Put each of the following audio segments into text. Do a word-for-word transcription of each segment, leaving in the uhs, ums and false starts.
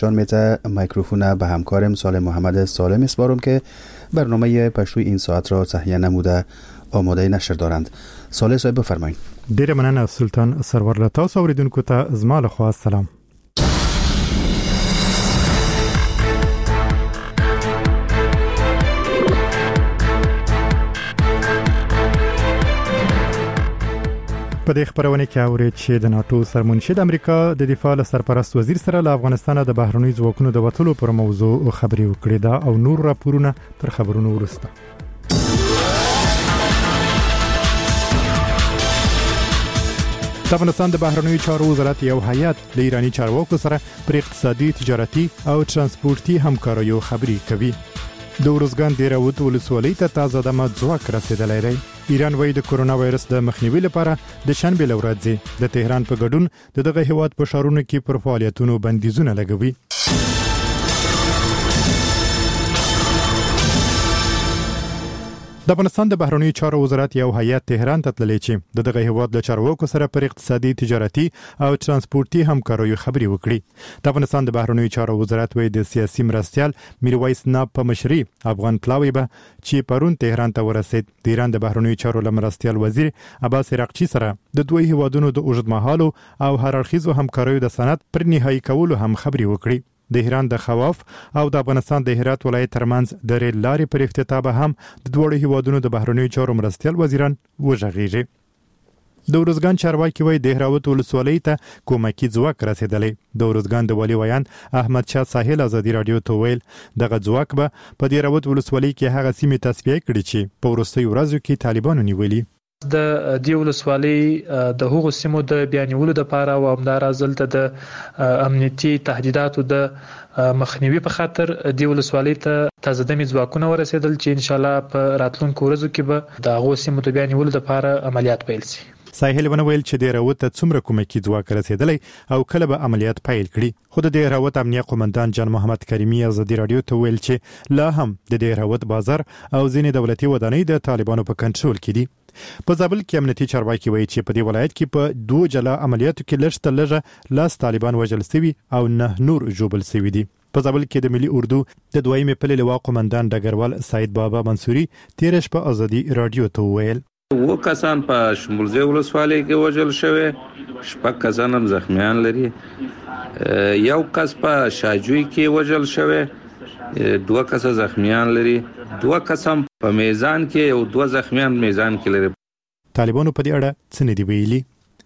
جان میته میکروفون به همکارم سالم محمد سالم اسپارم که برنامه پشتوی این ساعت را تهیه نموده آماده نشر دارند. صالح صاحب بفرمایید. ډیره مننه سلطان سرور له تاسو اوریدونکو ته زما له خوا سلام. په دې خبرونه کې اوري چې د ناتو سرمنشي د امریکا د دفاع له سرپرست وزیر سره له افغانستان د بهرنی ځواکونو د وټولو پر موضوع خبري وکړې ده او نور راپورونه تر خبرونو وروسته. د افغانستان د بهرنی چارو وزارت یو هیئت د ایرانی چارواکو سره پر اقتصادي، تجارتي او ترانسپورتي همکاریو خبري کوي. د ورزګان د راوت ولسوالۍ ته تازه دمه ځواک رسیدلی دی. ایران وايي د کورونا وایرس د مخنیوي لپاره د شنبه لورځي د تهران په ګډون د دغه هیواد په شهرونو کې پر فعالیتونو بندیزونه لګوي. د افغانستان د بهرنی چارو وزارت یو هیئت تهران ته تللی چې د دغه هیواد له چارواکو سره پر اقتصادي، تجارتي او ترانسپورتي همکاریو خبري وکړي. د افغانستان د بهرنی چارو وزارت وايي د سیاسي مرستيال میرویس ناب په مشري افغان پلاوی به چې پرون تهران ته ورسید. د ایران د بهرنی چارو مرستيال وزیر عباس عراقچي سره د دوی هیوادونو د اوږدمهالو او هر اړخیزو همکاریو د سند پر نهایی کولو هم خبري وکړي. د ایران د خواف او د افغانستان د هرات ولایت ترمنځ د ریل لارې پر افتتاح به هم د دوه هیوادونو د بهرنی چارو مرستيال وزیران وژغېږي. د ورزګان چارواکي وایي د هراوت ولسوالۍ ته کومکی ځواک رسیدلی. د ورزګان د والي ویان احمد شاه ساحل ازادي رادیو ته ویل دغه ځواک به په د هراوت ولسوالۍ کې هغه سیمې تصفیه کړي چې په وروستي ورځو کې طالبانو نیولي. د دی ولسوالۍ د هغو سیمو د بیانولو لپاره او همدارا ځلته د امنیتي تهدیداتو د مخنیوي په خاطر دی ولسوالۍ ته تازه دمي ځواکونه ورسېدل چې ان شاء الله په راتلونکو ورځو کې به د هغو سیمو د بیانولو لپاره عملیات پیل شي. ساحل ونویل چې د راوت ته څومره کومکی ځواک رسیدلی او کله به عملیات پیل کړي. خو د راوت امنیه قومندان جان محمد کریمی ازادي رادیو ته ویل چې لا هم د راوت بازار او ځینې دولتي ودانۍ د طالبانو په کنټرول کې دي. په زابل کې امنیتي چارواکي وایي چې په دې ولایت کې په دوه جلا عملیاتو کې لږ تر لږه لاس طالبان وژل شوي او نه نور ژوبل شوي دي. په زابل کې د ملي اردو د دویمې پلې لواء قومندان ډګروال سعید بابا منصوري تیر شپه ازادي رادیو ته ویل و کسان په شمولزه ولسوالۍ کې وژل شوی، شپږ کسان هم زخمیان لري. یو کس په شاجوی کې وژل شوی، دوه کس زخمیان لري. دوه کسان په میزان کې او دوه زخمیان میزان کې لري. طالبانو په دې اړه څه نه دی ویلي.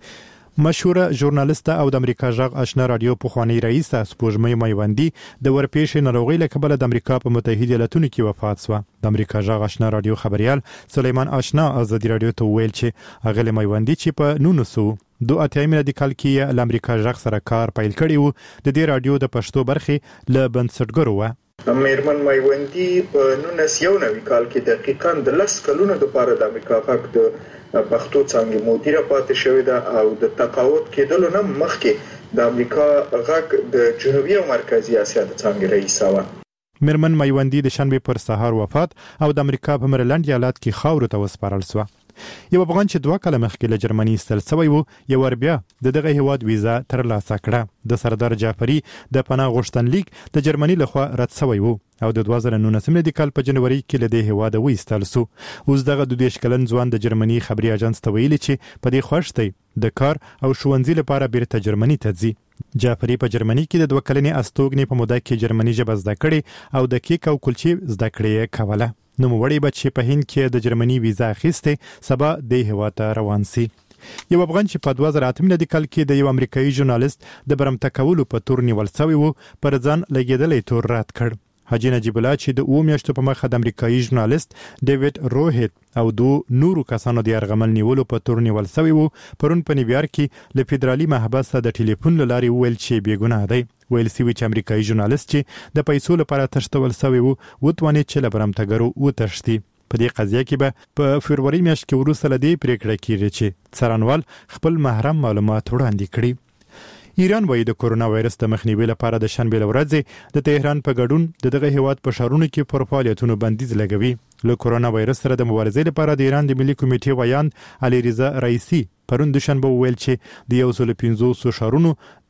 مشهوره ژورنالیسته او د امریکا جغ آشنا رادیو پخوانی رئیس سپوږمۍ میوندی د ورپېښې ناروغۍ له کبله د امریکا په متحده ایالاتونو کې وفات شو. د امریکا جغ آشنا رادیو خبريال سلیمان آشنا ازادي رادیو ته ویل چې هغه میوندی چې په نولس سوه دوه اتیا میلادي کال کې د امریکا جغ سره کار پیل کړی و د دې رادیو د پښتو برخې له بنسټګرو و. میرمن میوندی په نولس یو نوي کال کې دقیقاً د لس کلونو لپاره د امریکا جغ د پښتو څنګه مدیره پاتې شوې ده او د تقاعد کېدلو نه مخکې د امریکا جغ د جنوبي او مرکزی اسیا د څنګه رئیس و. میرمن میوندی د شنبه پر سهار وفات او د امریکا په مریلند ایالت کې خاورو ته وسپارل شو. یو افغان چې دوه کاله مخکې له جرمني استل شوی وو یو ور بیا د دغه هیواد ویزا ترلاسه کړه. د سردار جعفری د پناه غوښتنلیک د جرمني لخوا رد شوی وو او د دوه زره نولس میلادي کال په جنوري کې له دې هیواد وېستل شو. اوس دغه د دیش کلن ځوان د جرمني خبري اژانس ته ویلي چې په دې خوښ دی د کار او ښوونځي لپاره بیرته جرمني ته ځي. جعفری په جرمني کې د دوه کلنې استوګنې په موده کې جرمني ژبه زده کړې او د کیک او کلچې زده کړې کوله. نو وړي به چې په هند کې د جرمني ویزا اخیسته سبا د هیواد ته روان سي. یو افغان چې په دوه زره اته میلادي کال کې د یو امریکایي ژورنالیست د برمته کولو په تور نیول شوی وو پر ځان لګیدلې تور رات کړ. حاجی نجیب الله چې د اوه میاشتو په مخه د امریکایي ژورنالیست ډیوډ روهیت او دو نورو کسانو د یرغمل نیولو په تور نیول شوی وو پرون په نیویارک کې له فدرالي محبس د ټلیفون لارې ویل چې بیګناه دی. ویل سی چې امریکایي ژورنالیست چې د پیسو لپاره تښتول شوی وو وتوانې چې له برمتګرو وتښتي. په دې قضیه کې به په فبرवरी میاشت کې وروسته لدی پریکړه کیږي چې څارنوال خپل محرم معلومات وړاندې کړي. ایران وايي د کورونا وایرس د مخنیوي لپاره د شنبه ورځې د تهران په ګډون د دغه هیواد په شهرونو کې پر فعالیتونو بندیز لګوي. له کورونا وایرس سره د مبارزې لپاره د ایران د ملي کمیټې ویاند علي رضا رئیسی پرون د شنبه ویل چې د یو سل پنځوس شهرونو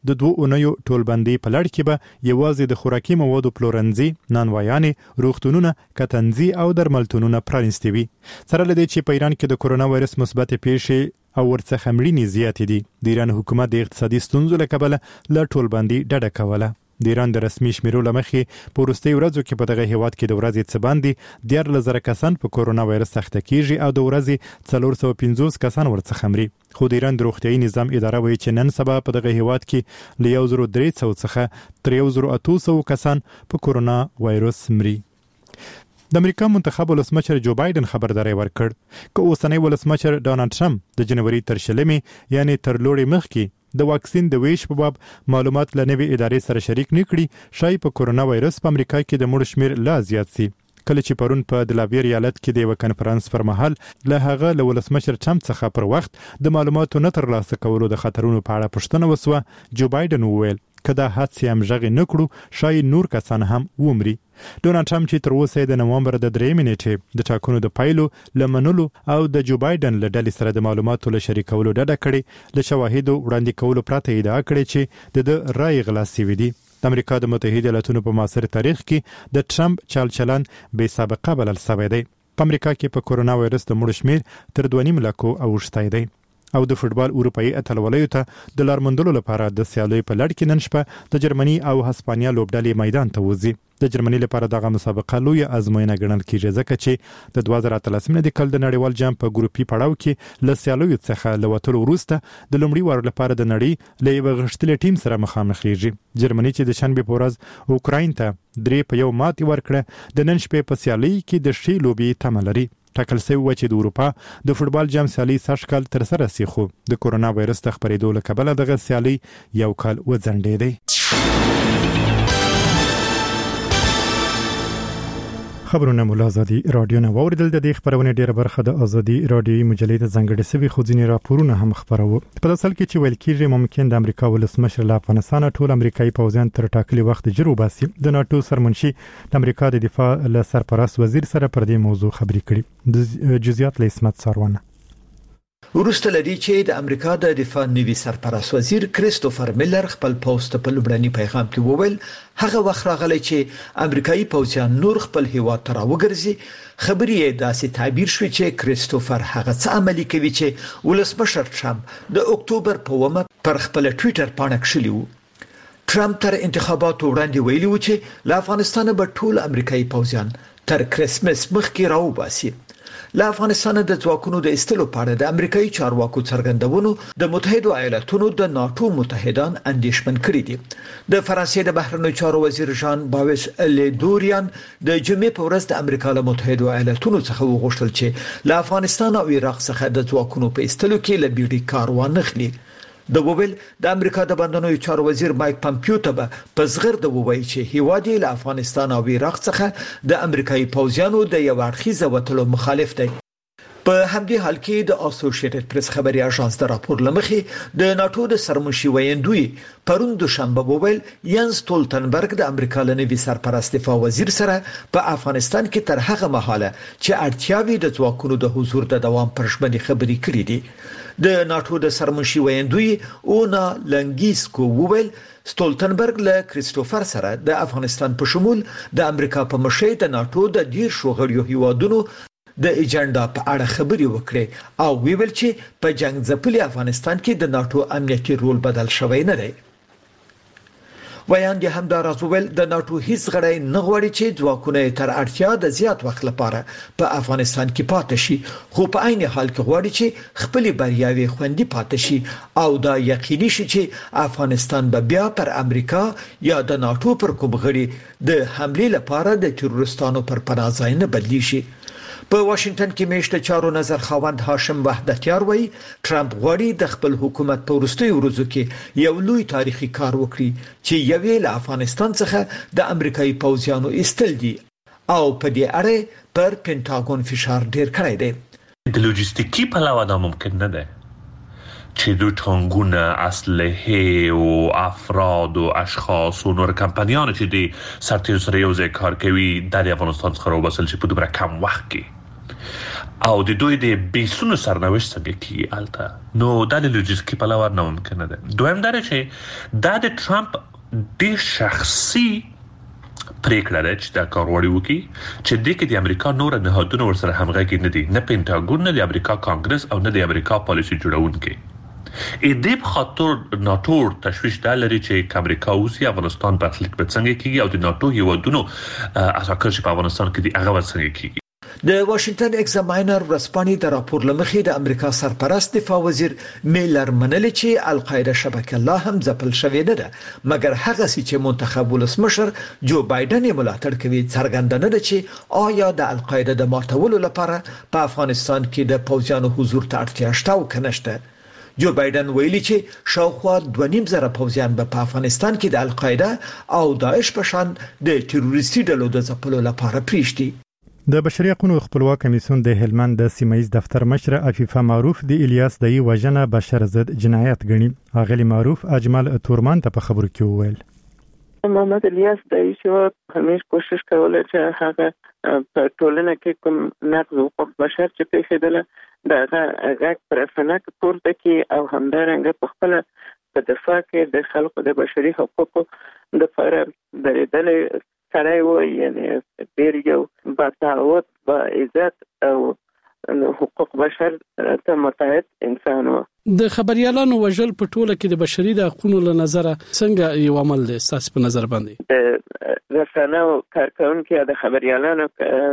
د دوه اونیو ټولبندي په لړ کې به یوازې د خوراکي موادو پلورنځي، نانوایانې، روغتونونه، کتنځي او درملتونونه پرانیستي وي. سره له دې چې په ایران کې د کورونا وایرس مثبت پیښې او ورڅخه مړینې زیاتې دي، د ایران حکومت د اقتصادي ستونزو له کبله له ټولبندي ډډه کوله. د ایران د رسمي شمیرو له مخې په وروستیو ورځو کې په دغه هیواد کې د ورځې څه باندې دیارلس زره کسان په کورونا وایرس اخته کیږي او د ورځې څلور سوه پنځوس کسان ورڅخه مري. خو د ایران د روغتیايي نظام اداره وایي چې نن سبا په دغه هیواد کې له یو زرو درې سوه څخه تر یو زرو اته سوه کسان په کورونا وایرس مري. د امریکا منتخب ولسمشر جو بایدن خبرداري ورکړ چې اوسنی ولسمشر ډونالد ټرمپ د جنوري تر شلمې یعنی تر لوړې مخکې د واکسین د ویش په باب معلومات له نوې ادارې سره شریک نکړي، شای په کورونا وایرس په امریکا کې د مړو شمیر لا زیات سي. کله چې پرون په دلاویر ایالت کې د یو کنفرانس پر مهال له هغه له ولسمشر ټرمپ څخه پر وخت د معلوماتو نه ترلاسه کولو د خطرونو په اړه پوښتنه وسوه، جو بایدن وویل کدا حادثه هم ژغې نکړو شای نور کسان هم ومري. ډونالد ټرمپ چې تر اوسه د نومبر د درېمې نیټې د ټاکنو د پایلو لمنلو او د جو بایدن له ډلې سره د معلوماتو له شریکولو ډډه کړې، له شواهدو وړاندې کولو پرته ادعا کړې چې د رای غلا سوي دي. د امریکا د متحده ایالاتونو په معاصر تاریخ کې د ټرمپ چال چلن بې سابقه بلل شوی دی. په امریکا کې په کورونا وایرس د مړو شمیر تر دوه نیم لکو اوښتی دی. او د فوټبال اروپאי اتلولیو ته د لار موندلو لپاره د سیالۍ په لړ کې نن شپه د جرمني او هسپانیا لوبډلې میدان ته وځي. د جرمني لپاره دغه مسابقه لویه ازموینه ګڼل کیږي ځکه چې د دوه زره اتلسم د کال د نړیوال جام په ګروپي پړاو کې له سیالیو څخه له وتلو وروسته د لومړي وار لپاره د نړۍ له یو غښتلي ټیم سره مخامخ کیږي. جرمني چې د شنبه په ورځ اوکراین ته درې په یو ماتې ورکړه، د نن شپې په سیالۍ کې د شي لوبي تمه لري. ټاکل شوی و چې د اروپا د فوټبال جام سیالي سږکال تر سره سي، خو د کورونا وایرس د خپرېدو له کبله دغه سیالي یو کال وځنډېدې. خبرونه مولا ازادي رادیو نه واوریدل. د دې خبرونه ډیره برخه د ازادي رادیوي مجلې ته ځانګړې سوي، خو ځینې راپورونه هم خبرو. په اصل کې چې ویل کېږي ممکن د امریکا ولسمشر له افغانستان ټول امریکایي پوځیان تر ټاکلي وخت جرو باسي. د ناتو سرمنشي د امریکا د دفاع له سرپرست وزیر سره پر دې موضوع خبرې کړي. د جزئیات له اسمت ساروانه. ورسته لدی چې د امریکا د دفاع نوي سرپرست وزیر کریستوفر میلر خپل پوسټ په لومړني پیغام کې وویل هغه وخت راغلی چې امریکایي پوځیان نور خپل هیواد ته راوګرځي. خبرې یې داسې تعبیر شوې چې کریستوفر هغه څه عملي کوي چې ولسمشر ټرمپ د اکتوبر په اوومه پر خپل ټوئیټر باندې کړی و. ټرمپ تر انتخاباتو وړاندې ویلي و چې له افغانستان به ټول امریکایي پوځیان تر کرسمس مخکې راوباسي. له افغانستان د ځواکونو د ایستلو په اړه د امریکایي چارواکو څرګندونو د متحده ایالاتونو د ناتو متحدان اندېښمن کړي دي. د فرانسې د بهرنیو چارو وزیر ژان باوس لیدوریان د جمعې په ورځ د امریکا له متحده ایالاتونو څخه وغوښتل چې له افغانستان او عراق څخه د ځواکونو په ایستلو کې له بیړې کار وانخلي. د وویل د امریکا د بندنوي چارو وزیر مایک پامپیو ته به په زغرده ووایي چې هیواد له افغانستان او عراق څخه د امریکایي پوځیانو د یو اړخیزه وټلو مخالف دی. په همدې حال کې د اسوسییټډ پریس خبري اژانس د راپور لمخې د ناتو د سرمنشي ویندوی پرون دوشنبه وویل ینس ټولټنبرګ د امریکا لنوي سرپرست دفاع وزیر سره په افغانستان کې تر هغه مهاله چې اړتیاوي د ځواکونو د حضور د دوام پر ژمنې خبري کړې دي. د ناتو د سرمنشي ویندوی اونا لنګیسکو وویل ستولټنبرګ له کریستوفر سره د افغانستان په شمول د امریکا په مشرۍ د ناتو د ډیر شوغړیو هیوادونو د ایجنډا په اړه خبري وکړي او ویل چې په جنگ ځپلي افغانستان کې د ناتو امنیتي رول بدل شوی نه دی. ویاند هم دا راځول د ناتو هیڅ غړی نه غواړي چې ځواکونه تر اړتیا د زیات وخت لپاره په افغانستان کې پاتې شي، خو په عین حال کې غواړي چې خپل بریاوي خوندي پاتې شي او دا یقیني شي چې افغانستان به بیا پر امریکا یا د ناتو پر کوم غړي د حمله لپاره د تروریستانو پر پناه ځای نه بدلی شي. په واشنگټن کې میشته چارو نظر خاوند هاشم وحدتیار وایي ټرمپ غواړي د خپل حکومت په وروستیو ورځو کې یو لوی تاریخي کار وکړي چې یوې له افغانستان څخه د امریکایي پوځیانو ایستل دي او په دې اړه پر پینټاګون فشار ډیر کړی دی. د لوجستیکي پلوه دا ممکن نه ده چې دو ټانګونه اسلحه او افراد او اشخاص او نور کمپانیان چې د سرتیرو سره یو ځای کار کوي د افغانستان څخه راوباسل شي په دومره کم وخت کې. او د دوی د بیسونو سرنوشت څنګه کیږي البته نو دا د لوجستیکي پلوه نه ممکن ده. دویم دا چې دا د ټرمپ د شخصي پریکړه ده چې دا کار وړي وکړي چې د کې د امریکا نور نهادونه ورسره همغږي نه دي، نه پینټاګون، نه د امریکا کانګرس او نه د امریکا پالیسي جوړونکي. ا دې په خاطر ناتو تشویش دا لري چې امریکا اوسي افغانستان برخلیک به څنګه کیږي او د ناتو هیوادونو اساکر چې په افغانستان کې د هغه څنګه کیږي. د واشنگټن ایگزاماینر ورځپاڼې د راپور لمخې د امریکا سرپرست دفاع وزیر میلر منل چې القاعده شبکه لا هم ځپل شوې نه ده، مګر هغه چې منتخب ولسمشر جو بایدن یې ملاتړ کوي څرګنده نه ده چې آیا د القاعده د ماتولو لپاره په افغانستان کې د پوځیانو حضور ته اړتیا شته او کنه شته. جو بایدن ویلي چې شاوخوا دوه نیم زره پوځیان به په افغانستان کې د القاعده او داعش په شان د تروریستي ډلو د ځپلو لپاره پریږدي. د بشري حقوقو خپلواک کمیسیون د هلمند د سیمایي دفتر مشر عفیفه معروف د الیاس دای وژنه بشر ضد جنایت غني. اغلی معروف اجمل تورمان ته په خبرو کې وویل محمد الیاس دای چې همیش کوشش کوله چې هغه په ټولنه کې کوم نقض حقوق بشر چې پیښېدل دا هغه پر فنک پورته کې او همدارنګه په خپل په دفاع کې د خلکو د بشري حقوقو د لپاره درېدل سړی و، یعنی ډېر یو باتعهد با عزت او حقوق بشر ته متعهد انسان و. د خبريالانو وژل په ټوله کې د بشري د حقوقو له نظره څنګه یو عمل دی تاسو په نظر باندې؟ د رسنیو کارکونکو د خبريالانو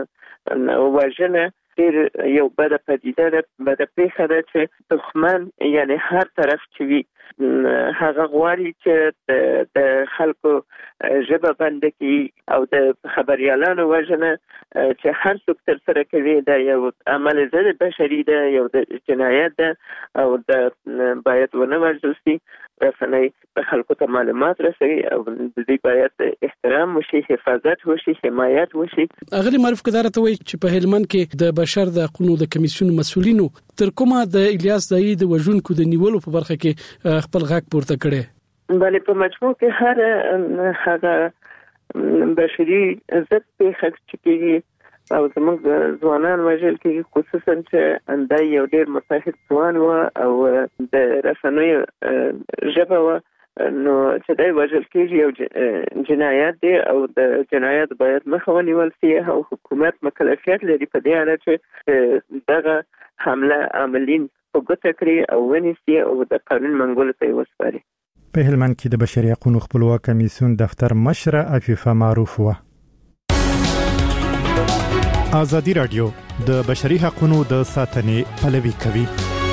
وژنه ډېر یو بده پدیده ده، بده پیښه ده چې دښمن یعنی هر طرف چې وي هغه غواړي چې د خلکو ژبه بنده کړي او د خبريالانو وژنه چې هر څوک تر سره کوي دا یو عمل ضد بشري ده، یو د جنایت ده او د باید ونه وژل شي. رسنۍ په خلکو ته معلومات رسوي او د دې باید احترام وشي، حفاظت وشي، حمایت وشي. اغلی معروف کدارته وایي چې په هلمند کې د بشر د حقوقو د کمیسیون مسؤلینو تر کومه د الیاس دای د وژونکو د نیولو په برخه کې خپل غږ پورته کړي. بلې په مجموع کې هر هغه بشري ضد پیښه چې کېږي او زموږ ځوانان وژل کېږي، خصوصا چې اندای یو ډېر متحد ځوان و او د رسنیو ژبه و، نو چې دای وژل کېږي یو جنایت دی او د جنایت باید مخه ونیول شي او حکومت مکلفیت لري په دې اړه چې دغه حمله عاملین په ګوته کړي او ونیسي او د قانون منګولو ته وسپاري. په هلمند کې د بشري حقوقو خپلواک کمیسیون دفتر مشر عفیفه معروف و. ازادي رادیو د بشري حقوقو د ساتنې پلوي کوي.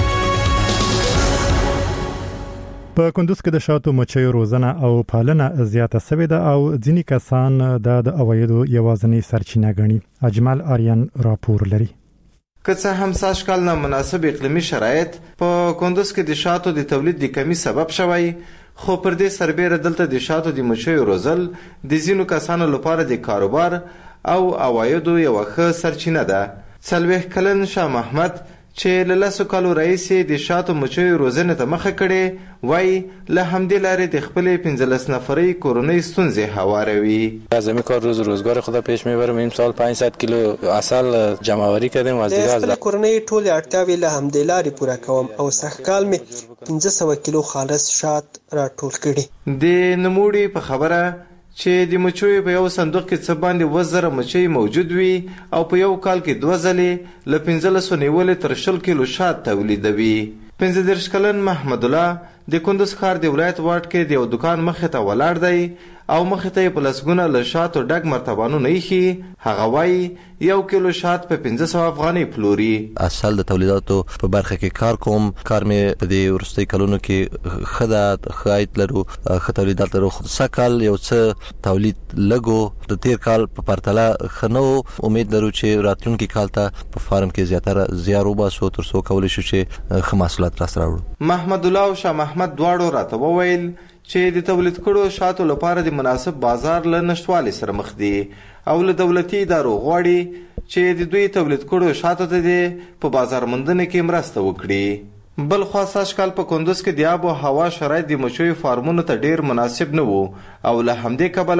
په کندوز کې د شاتو مچیو روزنه او پالنه زیاته شوې ده او ځینې کسان د عوایدو یوازینی سرچینه ګڼي. اجمل آریان راپور لري. که څه هم سږکال نامناسب اقلیمي شرایط په کندوز کې د شاتو د تولید د کمی سبب شوی، خو پر دې سربېره دلته د شاتو د مچیو روزل د ځینو کسانو لپاره د کاروبار او عوایدو یو ښه سرچینه ده. څلوېښت کلن شاه محمد چې له لسو کالو راهیسې د شاتو مچیو روزنې ته مخه کړې وایي له همدې لارې د خپلې پنځلس نفرې کورنۍ ستونزې هواروي. از همین کار روز روزگار خدا پیش میبرم. این سال پانصد کیلو عسل جمعآوری کردیم از دیگه. خپل کورنۍ ټول اړتیاوې له همدې لارې پوره کوم او سږکال مې پنځه سوه کیلو خالص شات راټول کړي. د نوموړي په خبره چې د مچیو په یو صندوق کې څه باندې اووه زره مچۍ موجود وي او په یو کال کې دوه ځلې له پنځلسو نیولې تر شل کیلو شات تولیدوي. پنځه دېرش کلن محمد الله د کندوز ښار د ولایت واټ کې د یو دکان مخې ته ولاړ دی او مخې ته یې په لسګونه له شاتو ډک مرتبانونه ایښي. هغه وایي یو کیلو شات په پنځه سوه افغانۍ پلوري. اصل د تولیداتو په برخه کې کار کوم. کار مې په دې وروستي کلونو کې ښه ده، ښه عاید لرو، ښه تولیدات لرو. خو سږکال یو څه تولید لږ د تیر کال په پرتله ښه نه و. امید لرو چې راتلونکي کال ته په فارم کې زیاتره زیار وباسو تر څو کولی شو چې ښه محصولات راسره راوړو. محمد الله او شاه محمد دواړو راته وویل چې د تولید کړو شاتو لپاره د مناسب بازار له نشټوالي سره مخ دي او له دولتي ادارو غواړي چې د دوی تولید کړو شاتو ته په بازار موندنه کې مرسته وکړي. بل خوا سږکال په کندوز کې د آب او هوا شرایط د مچیو فارمونو ته ډیر مناسب نه وو او له همدې کبله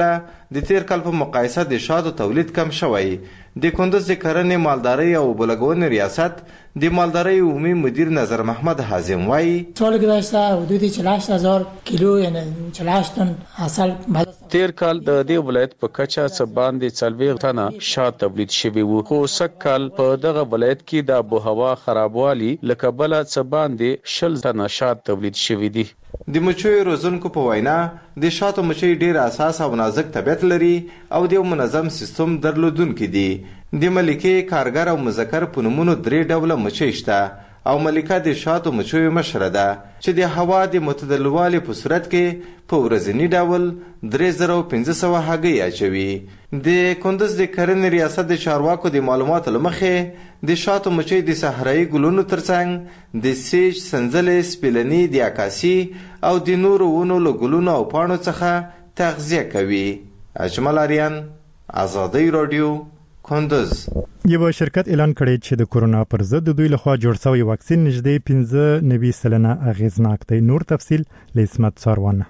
د تیر کال په مقایسه د شاتو تولید کم شوی. د کندوز د کرنې مالدارۍ او بلګونې ریاست د مالدارۍ عمومي مدیر نظر محمد حازم وایي سال گذشته حدود چهل و هشت هزار کیلو یعنی چهل و هشت تن حاصل تیر کال د دې ولایت په کچا څه باندې څلوېښت تنه شات تولید شوی وو، خو سږ کال په دغه ولایت کې د آب و هوا خرابوالي له کبله څه باندې شل تنه شات تولید شوی دي. د مچیو روزونکو په وینا د شاتو مچۍ ډیر اساس او نازک طبیعت لري او د منظم سیستم درلودونکي دي. د ملکې کارګر او مذکر په نومونو درې ډوله مچۍ شته او ملکه د شاتو مچیو مشره ده چې د هوا د متدلوالي په صورت کې په ورځنی ډول درې زره پنځه سوه هګۍ اچوي. د کندوز د کرنې ریاست د چارواکو د معلوماتو له مخې د شاتو مچۍ د صحرایي ګلونو ترڅنګ د سیج، سنځلې، سپیلني، د عکاسي او د نورو ونو له ګلونو او پاڼو څخه تغذیه کوي. اجمل آریان، آزادۍ رادیو، کندوز. یو شرکت اعلان کړی چې د کورونا پر ضد د دوی لخوا جوړ شوی واکسین نږدې پنځه نوي سلنه اغیزناک دی. نور تفصیل له اسمت ساروان.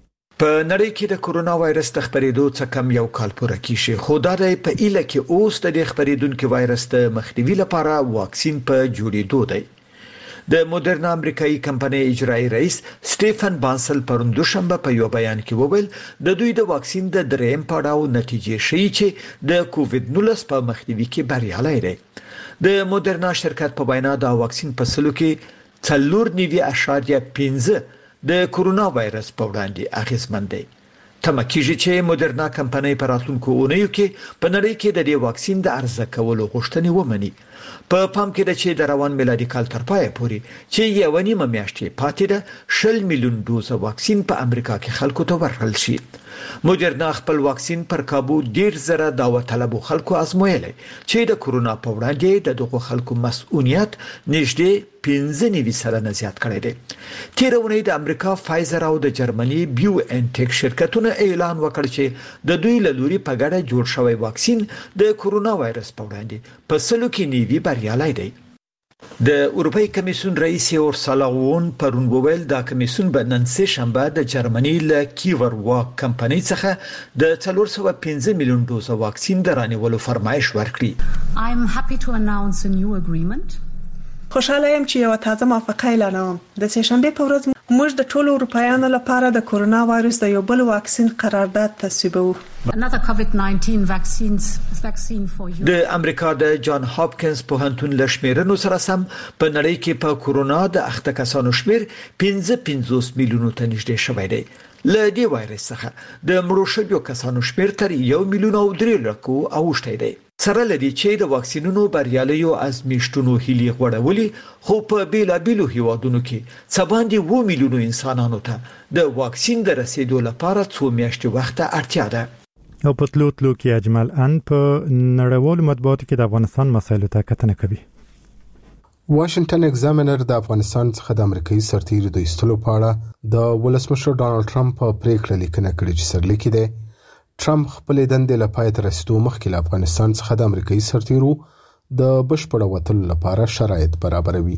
په نړۍ کې د کورونا وایرس د خپرېدو څخه کم یو کال پوره کیږي، خو دا د په ایله کې اوس د خپرېدونکو وایرس د مخنیوي لپاره واکسین په جوړېدو دی. د مدرنا امریکایي کمپنۍ اجرایي رئیس سټیفن بانسل پرون دوشنبه په یو بیان کې وویل د دوی د واکسین د دریم پړاو نتیجې ښیي چې د کووډ نولس په مخنیوي کې بریالی دی. د مدرنا شرکت په وینا دا واکسین په سلو کې څلور نوي اشاریه پنځه د کورونا وایرس په وړاندې اغیزمن دی. تمه کیږي چې مدرنا کمپنۍ په راتلونکو اونیو کې په نړۍ کې د دې واکسین د عرضه کولو غوښتنې ومني. په پام کې ده چې د روان میلادي کال تر پایه پورې چې یو نیمه میاشتې پاتې ده شل میلیون دوزه واکسین په امریکا کې خلکو ته ورکړل شي. مدرنا خپل واکسین پر کابو ډیر زره دعوت طلبو خلکو ازمویلی چې د کورونا په وړاندې د دغو خلکو مسؤلیت نږدې پنځه نوي سلنه زیات کړی دی. تیر اونۍ د امریکا فایزر او د جرمني بیو انټیک شرکتونه اعلان وکړ چې د دوی له لوري په ګډه جوړ شوی واکسین د کورونا وایرس په وړاندې په سلو کې نیوي بریالی دی. د اروپאי کمیسیون رئیس اورسولا وون پرون وویل دا کمیسیون به نن سه شنبه د جرمني له کیور واک کمپنۍ څخه د څلور سوه پنځه میلیون دوزه واکسین درانیولو فرمایش ورکړي. I'm happy to announce a new agreement. خوشاله یم چې یو تازه موافقه اعلانوم. د سه شنبه په ورځ موږ د ټولو اروپایانو لپاره د کورونا وایرس د یو بل واکسین قرارداد تصویبوو. Another COVID nineteen vaccines vaccine for you. د امریکا د جان هاپکینز پوهنتون له شمیرنو سره سم په نړۍ کې په کورونا د اخته کسانو شمیر پنځه پنځوس میلیونو ته نږدې شوی دی. له دې وایرس څخه د مړو شویو کسانو شمیر تر یو میلیون او درې لکو اوښتی دی. سره لدی چې د واکسینونو بریالیو ازمیشتونو هیلي غوړولې خو په بیلابیلو هیوادونو کې څه باندې اووه میلیونو انسانانو ته د واکسین د رسیدو لپاره څو میاشتې وخت اړتیا ده. او په تلو تلو کې اجمل ان په نړیوالو مطبوعاتو کې د افغانستان مسایلو ته کتنه کوي. واشنگټن ایگزامینر د افغانستان څخه د امریکایي سرتیرو د ایستلو په اړه د ولسمشر ډانلډ ټرمپ په پریکړه لیکنه کړې چې سرلیکي ده ټرمپ خپل دندې لپاره تر رسیدو مخکې له افغانستان څخه د امریکایي سرتیرو د بشپړ وتلو لپاره شرایط برابروي.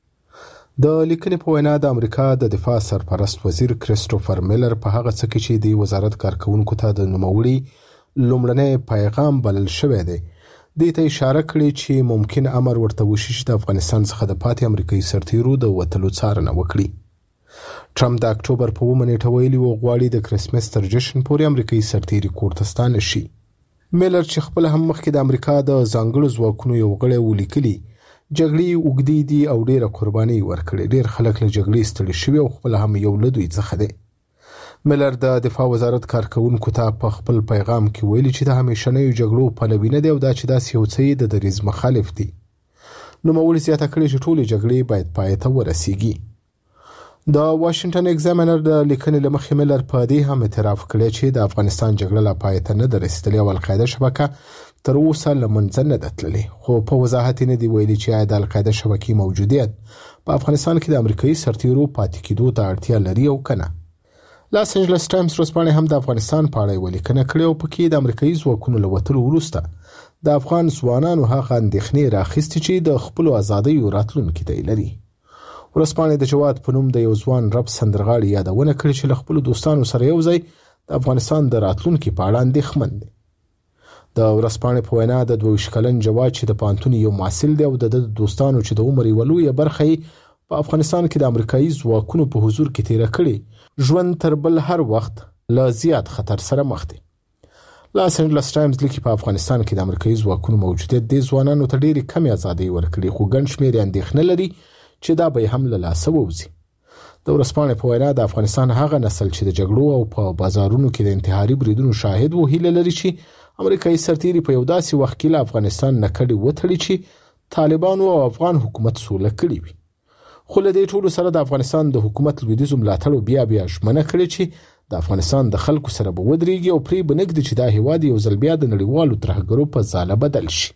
د لیکنې په وینا د امریکا د دفاع سرپرست وزیر کریستوفر میلر په هغه څه کې چې د وزارت کارکونکو ته د نوموړي لومړنی پیغام بلل شوی دی دې ته اشاره کړې چې ممکن امر ورته وشي چې د افغانستان څخه د پاتې امریکایي سرتیرو د وتلو څارنه وکړي. ټرمپ د اکتوبر په اووه نیټه ویلي و غواړي د کرسمس تر جشن پورې امریکایي سرتیري کور ته ستانه شي. میلر چې خپل هم مخکې د امریکا د ځانګړو ځواکونو یو غړی ولیکلي جګړې اوږدې دي او ډېره قرباني ورکړې. ډېر خلک له جګړې ستړي شوي او خپل هم یو له دوی څخه دی. میلر د دفاع وزارت کارکونکو ته په خپل پیغام کې ویلي چې د همیشنیو جګړو پلوي نه دی او دا چې داسې یو څه د دریځ مخالف دي. نوموړي زیاته کړې چې ټولې جګړې باید پای ته ورسیږي. د واشنگټن ایگزامینر د لیکنې له مخې میلر په دې هم اعتراف کړی چې د افغانستان جګړه لا پای ته نه ده رسېدلې او القاعده شبکه تر اوسه له منځه نه ده تللې. خو په وضاحت یې نه دي ویلي چې آیا د القاعده شبکې موجودیت په افغانستان کې د امریکایي سرتیرو پاتې کېدو ته اړتیا لري او که نه. لاس انجلس ټایمز ورځپاڼې هم د افغانستان په اړه یوه لیکنه کړې او پکې د امریکایي ځواکونو له وتلو وروسته د افغان ځوانانو هغه اندېښنې راخیستې چې د خپلو ازادیو راتلونکي ته یې لري. ورځپاڼې د جواد په نوم د یو ځوان رپ سندرغاړي یادونه کړې چې له خپلو دوستانو سره یو ځای د افغانستان د راتلونکي په اړه اندېښمن دي. د ورځپاڼې په وینا د دوه ویشت کلن جواد چې د پانتون یو محصل دی او د دوستانو چې د عمر یو لویه برخه په افغانستان کې د امریکایي ځواکونو په حضور کې تیر کړي، ژوند تر بل هر وخت له زیات خطر سره مخ دی. لاس انجلس ټایمز لیکي په افغانستان کې د امریکایي ځواکونو موجودیت د ځوانانو ته ډېری کم ازادي ورکړي، خو ګڼ شمېر اندېښنه لري چې دا به هم له لاسه ووځي. د ورځپاڼې په وینا د افغانستان هغه نسل چې د جګړو او په بازارونو کې د انتحاري بریدونو شاهد و، هیله لري چې امریکایي سرتیري په یو داسې وخت کې له افغانستان نه کډې وتړي چې طالبانو او افغان حکومت سوله کړې وي. خو له دې ټولو سره د افغانستان د حکومت لویدیځو ملاتړو بیا بیا ژمنه کړې چې د افغانستان د خلکو سره به ودرېږي او پرې به نږدي چې دا هېواد یو ځل بیا د نړیوالو ترهګرو په ځاله بدل شي.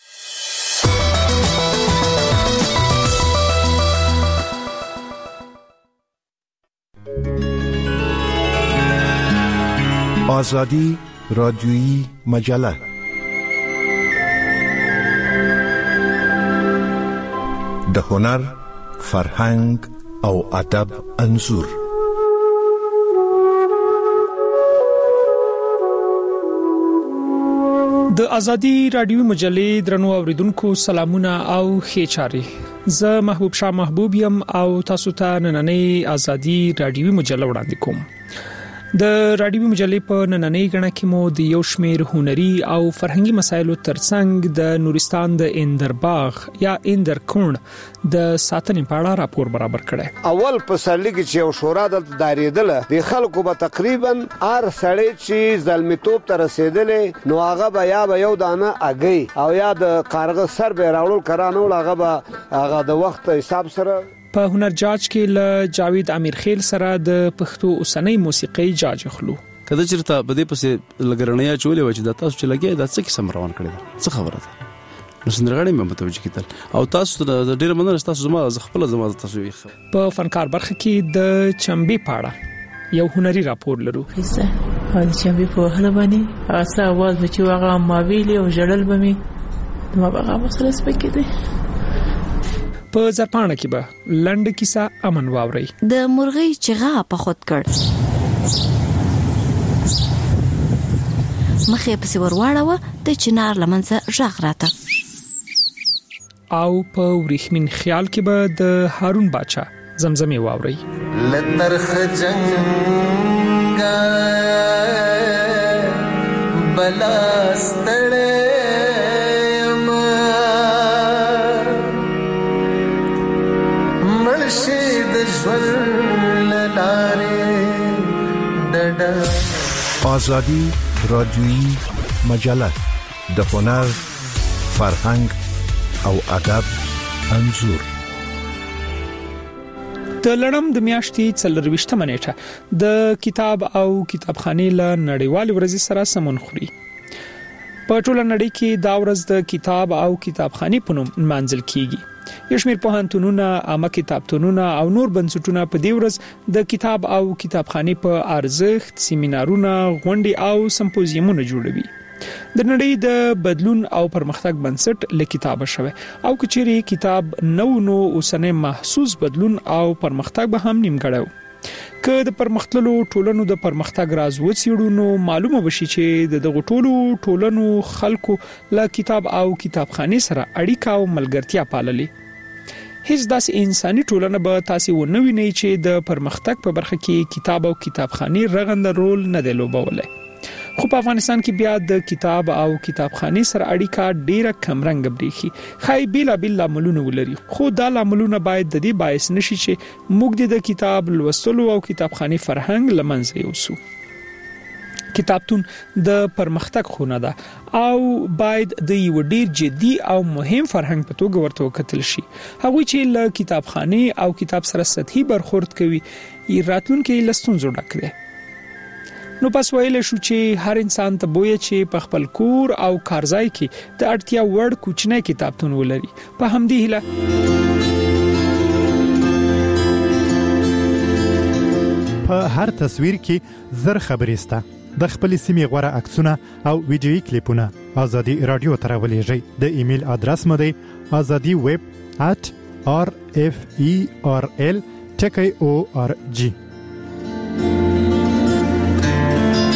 آزادی رادیویی مجله د هنر، فرهنګ او ادب انځور. د ازادي رادیوي مجلې درنو اوریدونکو سلامونه او ښه چاري. زه محبوب شاه محبوب یم او تاسو ته نننۍ ازادي رادیوي مجله وړاندې کوم. د رادیوي مجلې په نننۍ غړنه کې مو د یو شمیر هنري او فرهنګي مسایلو ترڅنګ د نورستان د اندرباغ یا اندرکون د ساتنې په اړه راپور برابر کړی. اول په سرلی کې چې یو شورا د دایریدله د خلکو به تقریبا ار سړی چې ظلمتوب ته رسیدلې نو هغه به یا به یو دانه اگې او یا د کارغه سر به راوړل کرانو هغه به هغه د وخت حساب سره. په هنر جاج کې ل جاوید امیر خیل سره د پښتو اوسنۍ موسیقي جاج خلو. کله چې ته بده پسې لګرنیا چولې و چې د تاسو چې لګي د څه کیسه روان کړی څه خبره ده نو سندرغاړي مې متوجه کیدل او تاسو د ډیره مننه تاسو زما خپل زما تاسو یې په فنکار برخه کې د چمبي پاړه یو هنري راپور لرو. قصه او چمبي په هله باندې هغه आवाज چې هغه ما ویلي او جړل بمي ما هغه مسله سپکې په زرپانه کې به لنډ کیسه امن واوري. د مرغۍ چغا په خود کړ مخې په سور واړه د چنار لمنځه ژغ راته او په وریښمین خیال کې به د هارون باچا زمزمه واوري. لترخ جنگ بلاستړ آزادی رادیویی مجله د هنر، فرهنګ او ادب انځور. د لړم د میاشتې څلرويشتمه نیټه د کتاب او کتابخانې له نړیوال ورځ سره سمون خوري. په ټوله نړۍ کې دا ورځ د کتاب او کتابخانې په نوم منځل کیږي. یو شمېر پوهنتونونه، عامه کتابتونونه او نور بنسټونه په دې ورځ د کتاب او کتابخانې په ارزښت سیمینارونه، غونډې او سمپوزیمونه جوړوي. د نړۍ د بدلون او پرمختګ بنسټ له کتابه شوی او کچېری کتاب نو نو اوسنۍ محسوس بدلون او پرمختګ به هم نیمګړی. که د پرمختللو ټولنو د پرمختګ راز وڅېړو نو معلومه بشي چې د دغه ټولو ټولنو خلکو له کتاب او کتابخانې سره اړیکه او ملګرتیا پاللې. هیڅ داسې انساني ټولنه به تاسو ونه وینئ چې د پرمختګ په برخه کې کتاب او کتابخانې رغنده رول نه دی لوبولی. خو په افغانستان کې بیا د کتاب او کتابخانې سره اړیکه ډیره کم رنګ برېخي. خای بیل بیل لاملونه ولري، خو دا لاملونه باید د دې باعث نشي چې موږ د کتاب لوستلو او کتابخانې فرهنګ لمنځه یوسو. کتابتون د پرمختګ خونه ده او باید د یو ډیر جدي او مهم فرهنګ په توګه ورته وکتل شي. هغه چې له کتابخانې او کتاب سره سطحي برخورد کوي یې راتلونکي لستونزو ډک دي. نو پس ویل شو چې هر انسان ته بوې چې په خپل کور او کارځای کې د اړتیا وړ کوچنی کتابتون ولري. په همدې هیله په هر تصویر کې زر خبرې سته. د خپل سیمې غوړه عکسونه او ویډیويي کلیپونه ازادي رادیو ته راولېږئ. د ایمیل ادرس مو دی azadi web at r f e r l t k o r g.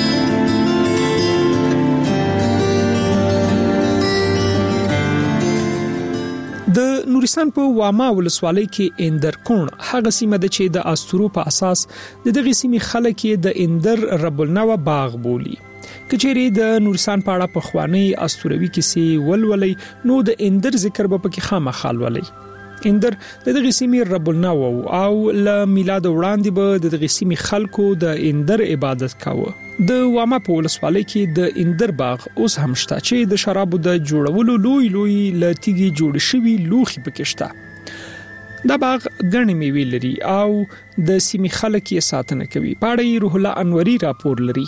نورستان په واما ولسوالۍ کې اندرکون هغه سیمه ده چې د استورو په اساس د دغه سیمې خلک د اندر رب النوى باغ بولی. کچېری د نورستان په اړه په خوانی استوروي کیسې ولولې نو د اندر ذکر به پکې خامخال ولې. اندر د دغه سیمې رب النوى او ل میلاد وړاندې به د دغه سیمې خلکو د اندر عبادت کاوه. د واما په ولسوالۍ کې د اندر باغ اوس هم شته چې د شرابو د جوړولو لوی لوی لتیږي جوړ شوی لوخي پکې شته. دا باغ ګڼې میوې لري او د سیمې خلک یې ساتنه کوي. پاړې روح الله انوري راپور لري.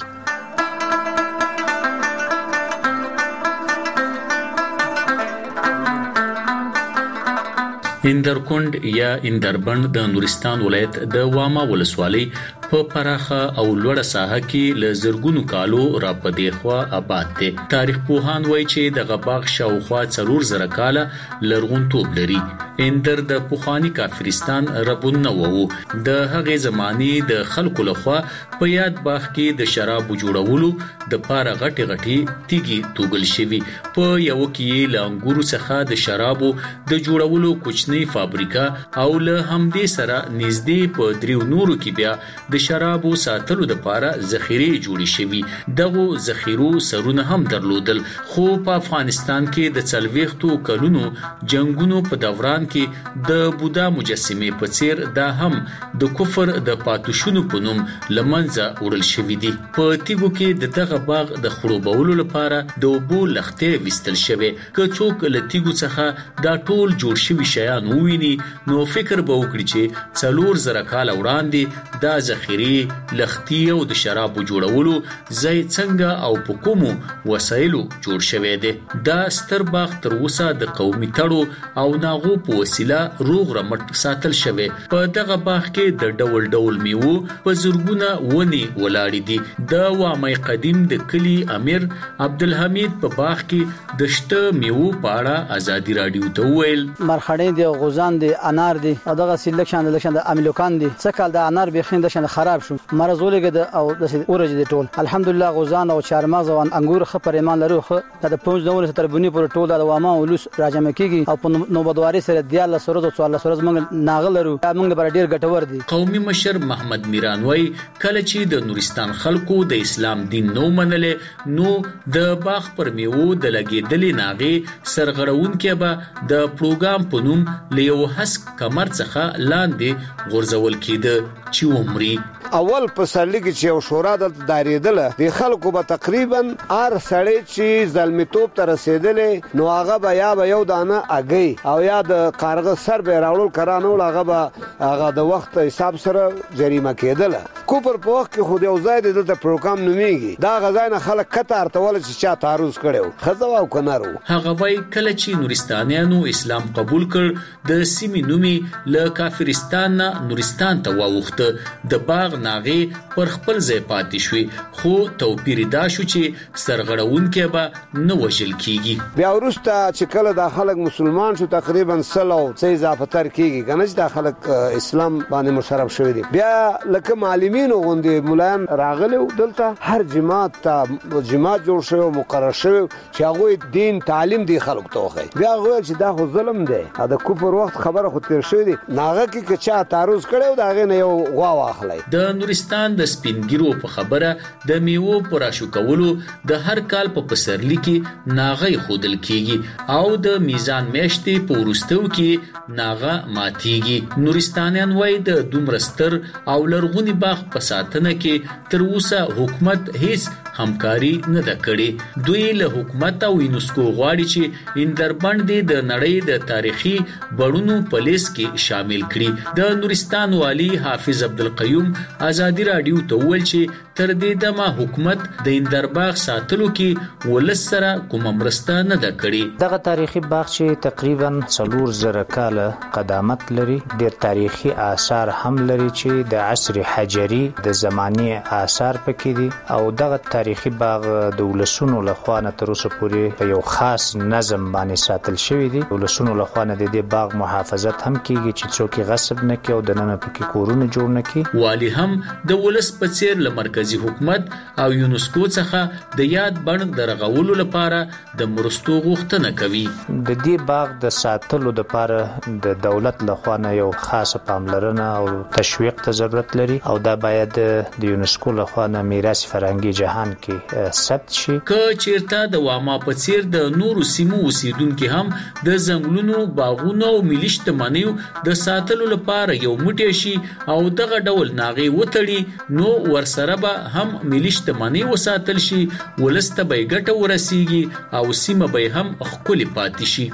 اندرکند یا اندربند د نورستان ولایت د واما ولسوالۍ په پراخه او لوړه ساحه کې ل زرګونو کالو را پدې خوا آباد دي. تاریخ پوهان وایي چې د غباغ شاوخوا څلور زره کاله لرغونتوب لري. اندر د پوخانی کافرستان رب النوى د هغه زماني د خلکو لخوا په یاد باغ کې د شراب جوړولو د پاره غټي غټي تیږي توګل شوی. په یو کې ل انګورو څخه د شرابو د جوړولو کوچنی فابریکا او له همدې سره نږدې په دریو نورو کې بیا د شرابو ساتلو د پاره ذخیره جوړی شوی. دغه ذخیرو سرونه هم درلودل. خو په افغانستان کې د څلويختو کلونو جنگونو په دوران کې د بودا مجسمه په څیر دا هم د کفر د پاتوشونو په نوم لمنځه وړل شوی دي. په تیګو کې د دغه باغ د خړوبولو لپاره د اوبو لختې وستل شوی. که څوک له تیګو څخه دا ټول جوړ شوی شیان وویني نو فکر به وکړي چې څلور زره کال وړاندې دا ذخیره لختي او د شرابو جوړولو ځای څنګه او په کومو وسایلو جوړ شوی دی. دا ستر باغ تر اوسه د قومي تړو او ناغو په وسیله روغ رمټ ساتل شوی. په دغه باغ کې د ډول ډول میوه په زرګونه ونی ولاړې دي. د وامای قدیم د کلی امیر عبدالحمید په باغ کې د شته میوه په اړه ازادي رادیو ته ویل مرخړې دي، غوزان دي، انار دي او دغه سیلکشن د لکشن د املوکان دي. څه کال د انار بخین د شن خراب شو مرز ولګد او د اورج دي ټول. الحمدلله غوزان او چارمغز او انګور خبر ایمان لرو. خو د پنځه نور تر بونی پر ټول د واما ولوس راجمه کیږي او په نوبدواري سره دیاله سره د څوال سره موږ ناغلرو موږ بر ډیر ګټور دي. قومي مشر محمد میرانوی کله چې د نورستان خلکو د اسلام دین نو منلې نو د باغ پر میوه د لګیدلې ناغي سرغړون کې به د پروګرام په نوم لیو حس کمر څخه لاندې غورځول کېده چې عمرې اول په سرلی کې چې یو شورا د دایریدله د خلکو به تقریبا ار سړی چې ظلمتوب ته رسیدلې نو هغه به یا به یو دانه اگې او یا د کارغه سر به راوړل کرانو هغه به هغه د وخت حساب سره جریمه کېدله. کوپر په وخت کې خو د یو ځای د پروګرام نومیږي دا غځای نه خلک کته ارتول چې چا تعرض کړو خزه او کنارو. هغه وای کله چې نورستانیانو اسلام قبول کړ د سیمې نومي له کافرستان نورستان ته واوښته. د باغ ناغي پر خپل ځای پاتې شوی خو توپیر دا شو چې سرغړون کې به نه وژل کیږي. بیا ورسته چې کله د خلک مسلمان شو تقریبا سلو څه اضافه تر کیږي کنه چې د خلک اسلام باندې مشرف شوی دي. بیا لکه معلمین غوندې مولایان راغلي دلته هر جماعت ته جماعت جوړ شوی مقرر شوی چې هغه دین تعلیم دی خلک ته خو بیا غوړ چې دا خو ظلم دی. دا کوپر وخت خبره خو تیر شوی دی ناغه کې چې چا تعرض کړو دا غنه یو غوا واخلای. د نورستان د سپینګیرو په خبره د میوه پراشو کولو د هر کال په پسرلی کې ناغي خودل کیږي او د میزان میشتې په ورستو کې ناغه ماتيږي. نورستانیان وای د دومرستر او لرغونی باغ په ساتنه کې تر اوسه حکومت هیڅ همکاري نه ده کړې. دوی له حکومت او یونسکو غواړي چې اندربند د نړۍ د تاریخي بڼونو په لیست کې شامل کړي. د نورستان والی حافظ عبدالقیوم ازادي رادیو ته ویل چې تر دې دمه حکومت د اندرباغ ساتلو کې ولس سره کوم مرسته نه ده کړې. دغه تاریخي باغ چې تقریبا څلور زره کاله قدامت لري ډېر تاریخي آثار هم لري چې د عصر حجري د زماني آثار پکې دي او دغه تاریخي باغ د ولسونو لخوا نه تر اوسه پورې په یو خاص نظم باندې ساتل شوی دی. ولسونو لخوا نه د دې باغ محافظت هم کیږي چې څوک غصب نه کوي او د نن پکې کورونه جوړ نه کوي. والی هم د ولس په څیر لمرکز مرکزی حکومت او یونسکو څخه د یاد بڼ د رغولو لپاره د مرستو غوښتنه کوي. د دې باغ د ساتلو لپاره د دولت لخوا نه یو خاصه پاملرنه او تشویق ته ضرورت لري او دا باید د یونسکو لخوا نه میراث فرهنګي جهان کې ثبت شي. که چیرته د واما په څیر د نورو سیمو اوسیدونکو هم د ځنګلونو، باغونو او ملي شتمنیو د ساتلو لپاره یو موټی شي او دغه ډول ناغي وتړي نو ورسره به هم ملي شتمنۍ وساتل شي، ولس ته به ګټه ورسیږي او سیمه به هم ښکلې پاتې شي.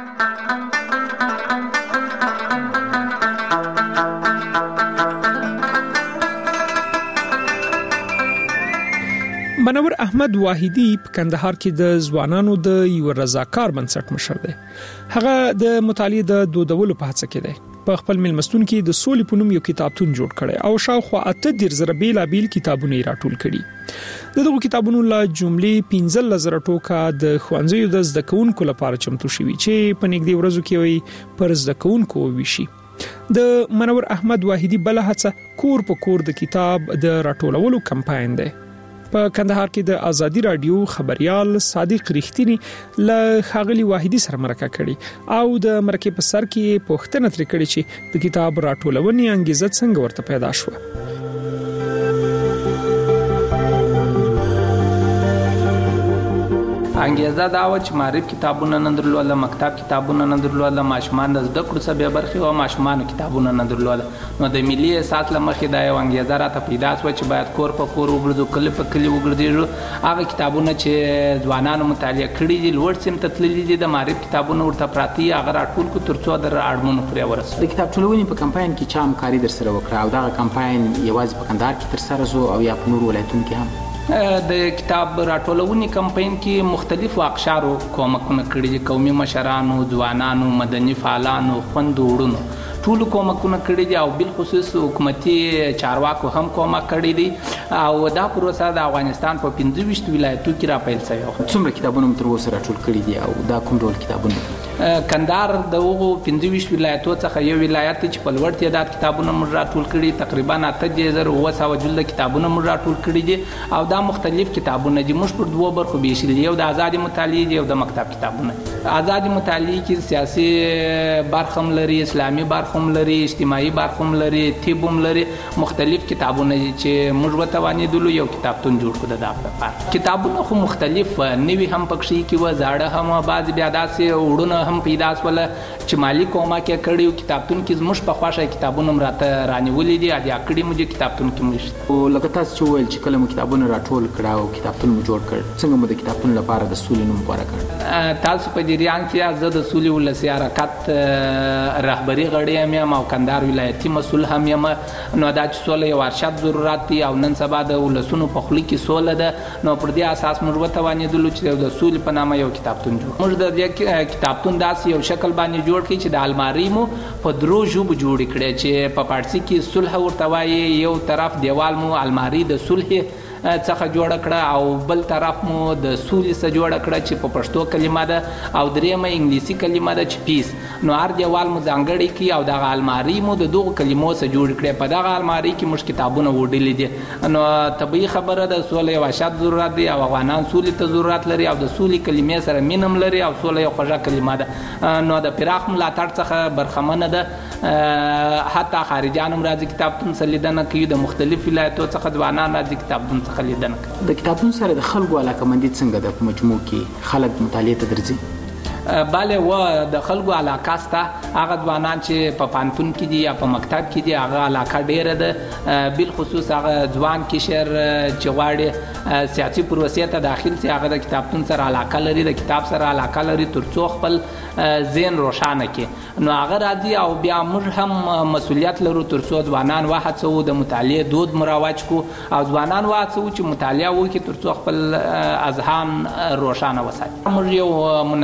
منور احمد واحدی په کندهار کې د ځوانانو د یو رضاکار بنسټ مشر دی. هغه د مطالعې د دودولو په هڅه کې دی. په خپل ملمستون کې د سولې په نوم یو کتابتون جوړ کړي او شاوخوا اته ډیر زره بیلابیل کتابونه یې راټول کړي. دغه کتابونو لا جملې پنځه زره ټوکا د ښوونځیو د زده کوونکو لپاره چمتو شوي چې په نږدې ورځو کې وي پر زده کوونکو وشي. د منور احمد واحدی بل هڅه کور په کور د کتاب د راټولولو کمپاین دی. په کندهار کې د ازادي رادیو خبريال صادق رښتینی له خاغلی واحدی سره مرکه کړي او د مرکه په سر کې پوښتنه ترې کړې چې د کتاب راټولونې انګیزه څنګه ورته پیدا شوه. انګیزه دا و چې معرف کتابونه نه درلوده، مکتب کتابونه نه درلوده، ماشومان د زده کړو څخه به برخه او ماشومان کتابونه نه درلوده. نو د ملي اساس لمخې دا یو انګیزه راته پیدا شو چې باید کور په کور وګرځو، کلی په کلی وګرځو، هغه کتابونه چې ځوانانو مطالعه کړي دي لوړ سم تتللي دي د معرف کتابونه ورته پراتی هغه راټول کو ترڅو در اړمنو پرې ورسو. د کتاب ټولونې په کمپاین کې چا همکاري در سره وکړه او دا کمپاین یوازې په کندهار کې تر سره شو او یا په نور ولایتونو کې هم؟ د کتاب راټولونې کمپاین کې مختلفو اقشارو کومکونه کړي دي، قومي مشرانو، ځوانانو، مدني فعالانو، خوندو وړونو ټول کومکونه کړي دي او بل خصوص حکومتي چارواکو هم کومک کړي دي او دا پروسه د افغانستان په پنځه ویشت ولایتونو کې راپیل شوی. څومره کتابونه تر اوسه راټول کړي دي او دا کوم ډول کتابونه دي؟ کندهار د هغو پنځه ویشت ولایتونو څخه یو ولایت چې په لوړ تعداد کتابونه موږ راټول کړي، تقریبا اته زره اوه سوه جلده کتابونه موږ راټول کړي دي او دا مختلف کتابونه دي. موږ پر دوه برخو ویشلي دي، یو د ازادي مطالعې دي او د مکتب کتابونه. ازادي مطالعې کې سیاسي برخه هم لري، اسلامي برخه هم لري، اجتماعي برخه هم لري، طب هم لري، مختلف کتابونه چې موږ وتوانیدلو یو کتابتون جوړ کړو. دا لپاره کتابونه خو مختلف نوي هم پکښې کې و، زاړه هم، بعض بیا داسې وړونه هم پیدا شول چې مالی کومک یې کړی و. کتابتون کې زموږ په خوښه کتابونه هم راته رانیولي دي، اډیا کړي مو چې کتابتون کې مو شته. او لکه تاسو چې وویل چې کله مو کتابونه راټول کړه او کتابتون مو جوړ کړ، څنګه مو د کتابتون لپاره د سولې نوم غوره کړ؟ تاسو په جریان کې زه د سولې ولسي حرکت رهبري غړی یم او کندهار ولایتي مسؤل هم یم. نو دا چې سوله یو ارشد ضرورت دی او نن سبا د ولسونو په خولي کې سوله ده، نو پر دې اساس موږ وتوانیدلو چې د سولې په نامه یو کتابتون جوړ. موږ د دې کتابتون داسې یو شکل باندې جوړ کړی چې د الماري مو په درو ژبو جوړ کړي چې په فارسی کې صلح ورته وایي، یو طرف دیوال مو الماري د صلح څخه جوړ کړه او بل طرف مو د سولې څخه جوړ کړه چې په پښتو کلمه ده او دریمه انګلیسي کلمه ده چې پیس. نو هر دیوال مو ځانګړی کی او دغه الماري مو د دغه کلمو څخه جوړ کړي. په دغه الماري کې موږ کتابونه وډلې دي. نو طبيعي خبره ده سولې یو اشد ضرورت دی او افغانان سولې ته ضرورت لري او د سولې کلمې سره مینم لري او سولې یو خوږه کلمه ده. نو د پراخ ملاتړ څخه برخمنه ده، حتی خارجان هم راځي کتابتون څخه لیدنه کوي، د مختلف ولایتونو څخه ځوانان راځي کتابتون څخه لیدنه کوي. د کتابتون سره د خلکو علاقمندي څنګه ده؟ په مجموع کې خلک مطالعې ته درځي؟ بله و د خلکو علاقه سته، هغه ځوانان چې په پانتون کې دي یا په مکتب کې دي هغه علاقه ډیره ده. بل خصوص هغه ځوان کشر چې غواړي سیاسي پروسې ته داخل شي هغه د کتابتون سره علاقه لري، د کتاب سره علاقه لري ترڅو خپل ذهن روښانه کړي. نو هغه راځي او بیا موږ هم مسؤلیت لرو ترڅو ځوانان وهڅوو د مطالعې دود مروج کو او ځوانان وهڅوو چې مطالعه وکړي ترڅو خپل اذهان روښانه وساتي. موږ یو منظم ډیټ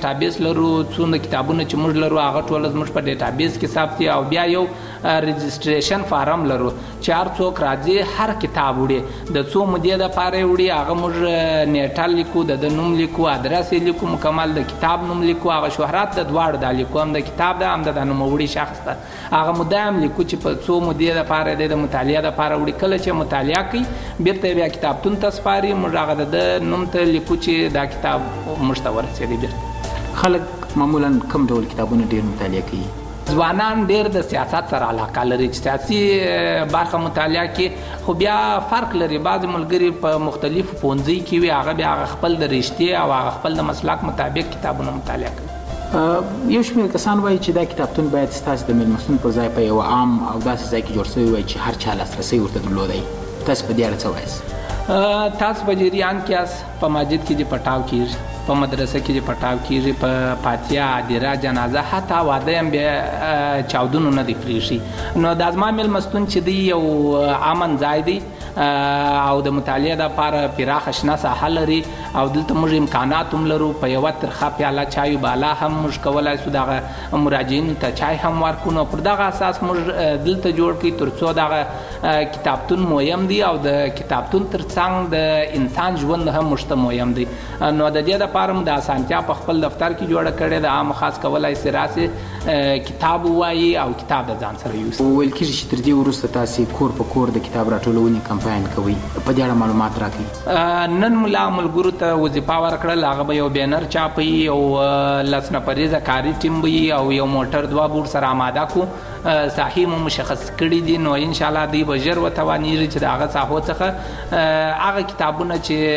ډیټابیس لرو، څونه کتابونه چې موږ لرو هغه ټول زموږ په ډیټابیس کې ثبت دي، او بیا یو رجسټریشن فارم لرو چې هر څوک راځي هر کتاب وړي د څو مودې لپاره وړي، هغه موږ نیټه لیکو، د نوم لیکو، ادرس لیکو، مکمل د کتاب نوم لیکو، هغه شهرت د دواړو د لیکو، هم د کتاب د هم د نوموړي شخص ته هغه مدام لیکو چې په څو مودې لپاره د مطالعه لپاره وړي. کله چې مطالعه کوي بیرته بیا کتابتون ته سپاري، موږ هغه د نوم ته لیکو چې دا کتاب موږ ته ورسېدی. بیرته خلک معمولا کوم ډول کتابونه ډیر مطالعه کوي؟ ځوانان ډیر د سیاست سره علاقه لري، چې سیاسي برخه مطالعه کې خو بیا فرق لري. بعض ملګري په مختلفو پونځي کې وي، هغه بیا خپل د رښتیا او هغه خپل د مسلک مطابق کتابونه مطالعه کوي. یو شمېر کسان وایي چې دا کتابتون باید ستاسو د میلمستون پر ځای په یو عام او داسې ځای کې جوړ شوی وای چې هر چا لاسرسی ورته درلودی. تاسو په دې اړه څه وایاست؟ تاسو په جریان کې یاست، په مسجد کې چې پټاو کېږي، په مدرسه کې چې پټاو کېږي، په فاتحه، عادره، جنازه، حتی واده هم بیا چاودنو نه دی پرېښي. نو دا زما میلمستون چې دی یو امن ځای دی او د مطالعه لپاره پراخه شنه ساحه لري، او دلته موږ امکانات هم لرو. په یوه ترخه پیاله چایو بالا هم موږ کولی شو دغه مراجعینو ته چای هم ورکړو. نو پر دغه اساس موږ دلته جوړ کړي تر څو دغه کتابتون مهم دی، او د کتابتون ترڅنګ د انسان ژوند هم موږ ته مهم دی. نو د دې لپاره موږ د اسانتیا په خپل دفتر کې جوړه کړې ده. عام خاص کولی شي راسي کتاب ووایي او کتاب د ځان سره یوسي. ویل کېږي چې تر دې وروسته تاسې کور په کور د کتاب راټولونې کمپاین کوئ، په دې اړه معلومات راکړئ. نن ملا ملګرو ته وظیفه ورکړل، هغه به یو بینر چاپوي، یو لس نفریزه کاري ټیم وي، او یو موټر دوه بوټ سره آماده کو. ساحې مو مشخص کړي دي، نو انشاءالله دوی به ژر وتوانیږي چې د هغه ساحو څخه هغه کتابونه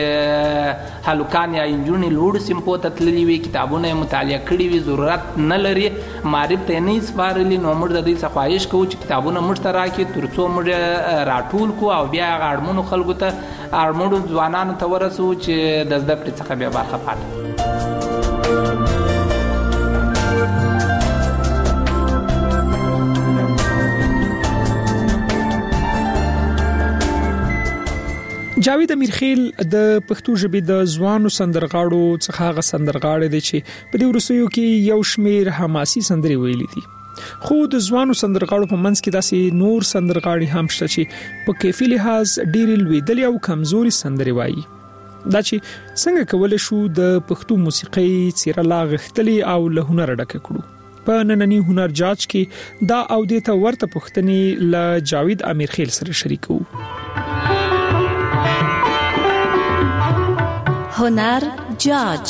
چې هلکان یا نجونې لوړو سیمپو ته تللي وي، کتابونه یې مطالعه کړي وي، ضرورت نه لري، معرف ته یې نه سپارلي، نو موږ د دوی څخه خواهش کوو چې کتابونه موږ ته راکړي تر څو موږ راټول کړو او بیا هغه اړمنو خلکو ته، اړمنو ځوانانو ته ورسوو چې د زده کړې څخه بیا برخه پاتې. جاوید امیرخیل د پښتو ژبې د ځوانو سندرغاړو څخه هغه سندرغاړی دی چې په دې وروستیو کې یو شمېر حماسي سندرې ویلي دي، خو د ځوانو سندرغاړو په منځ کې داسې نور سندرغاړي هم شته چې په کیفي لحاظ ډېرې لوېدلې او کمزوري سندرې وایي. دا چې څنګه کولی شو د پښتو موسیقۍ څیره لا غښتلې او له هنره ډکه کړو. په نننی هنر جاج کې دا او دې ته ورته پوښتنې له جاوید امیرخیل سره شریکو. هنر جاج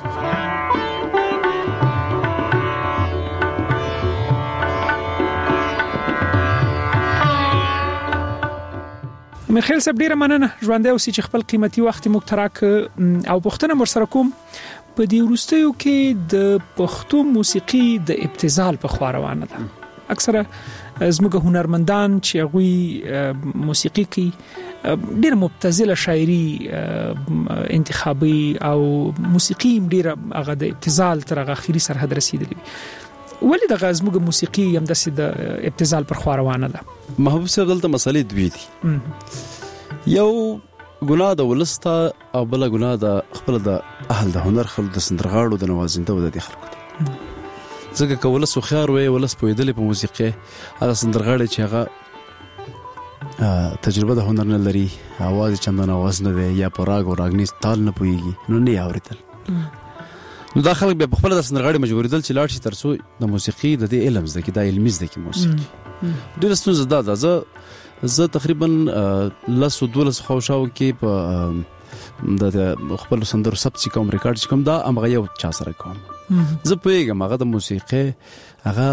میخیل صاحب ډیره مننه ژوندۍ اوسئ چې خپل قیمتي وخت مو تراک او پوښتنه ورسره کوم. په دې وروستیو کې د پښتو موسیقي د ابتذال په خوا روانه ده. اکثره زموږ هنرمندان چې هغوی موسیقي کوي ډېر مبتذله شاعري انتخابي او موسیقي ډېر هغه د ابتذال تر هغه اخري سرحد رسیدلی. ولې دغه زموږ موسیقي هم داسې د ابتذال پر خوا روانه ده؟ محبوب صاحب دلته مسلې دوی دي. یو ګناه د ولسته او بل ګناه د خپل د اهل د هنر خلک د سندرغاړو د نوازنده و د خلکو دي. ځکه که ولس خيار وي، ولس پوهېدلی په موسیقي، هغه سندرغاړي چې هغه تجربه د هنر نه لري، اواز چندان اواز نه دی، یا په راګ او راګنیز تال نه پوهېږي، نو نه یې اورېدل. نو دا خلک بیا په خپله د سندرغاړي مجبورېدل چې لاړ شي تر څو د موسیقي د دې علم زده کړي، دا علمي زده کړي موسیقي. ډېره ستونزه دا ده. زه زه تقریبا لسو دولسو خواوشاو کې په د خپلو سندرو ثبت چې کوم ریکارډ چې کوم دا همغه یو چا سره کوم. زه پوهېږم هغه د موسیقي هغه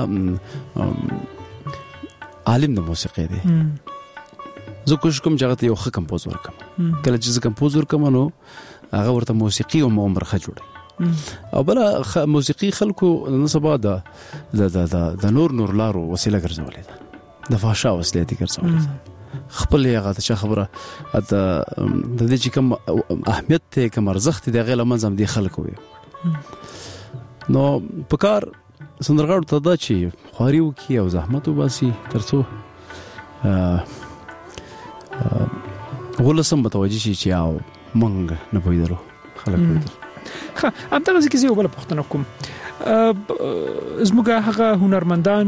عالم د موسیقي دی. زه کوشش کوم چې هغه ته یو ښه کمپوز ورکړم. کله چې زه کمپوز ورکړم نو هغه ورته موسیقي او برخه جوړوي. او بله موسیقي خلکو نن سبا د د نور نور لارو وسیله ګرځولې ده، د فحشا وسیله دي ګرځولې ده. خپل هغه څه خبره د دې چې کوم اهمیت ته کوم ارزښت دی هغه لمنځ هم دي خلکو وي. نو په کار سندرغاړو ته دا چې خواري وکړي او زحمت وباسي تر څو ولسم متوجه شي چې او مونږ نه پوهېدلو خلک پوهېدل. هم دغه ځکه یو بل پوښتنه کوم زموږ هغه هنرمندان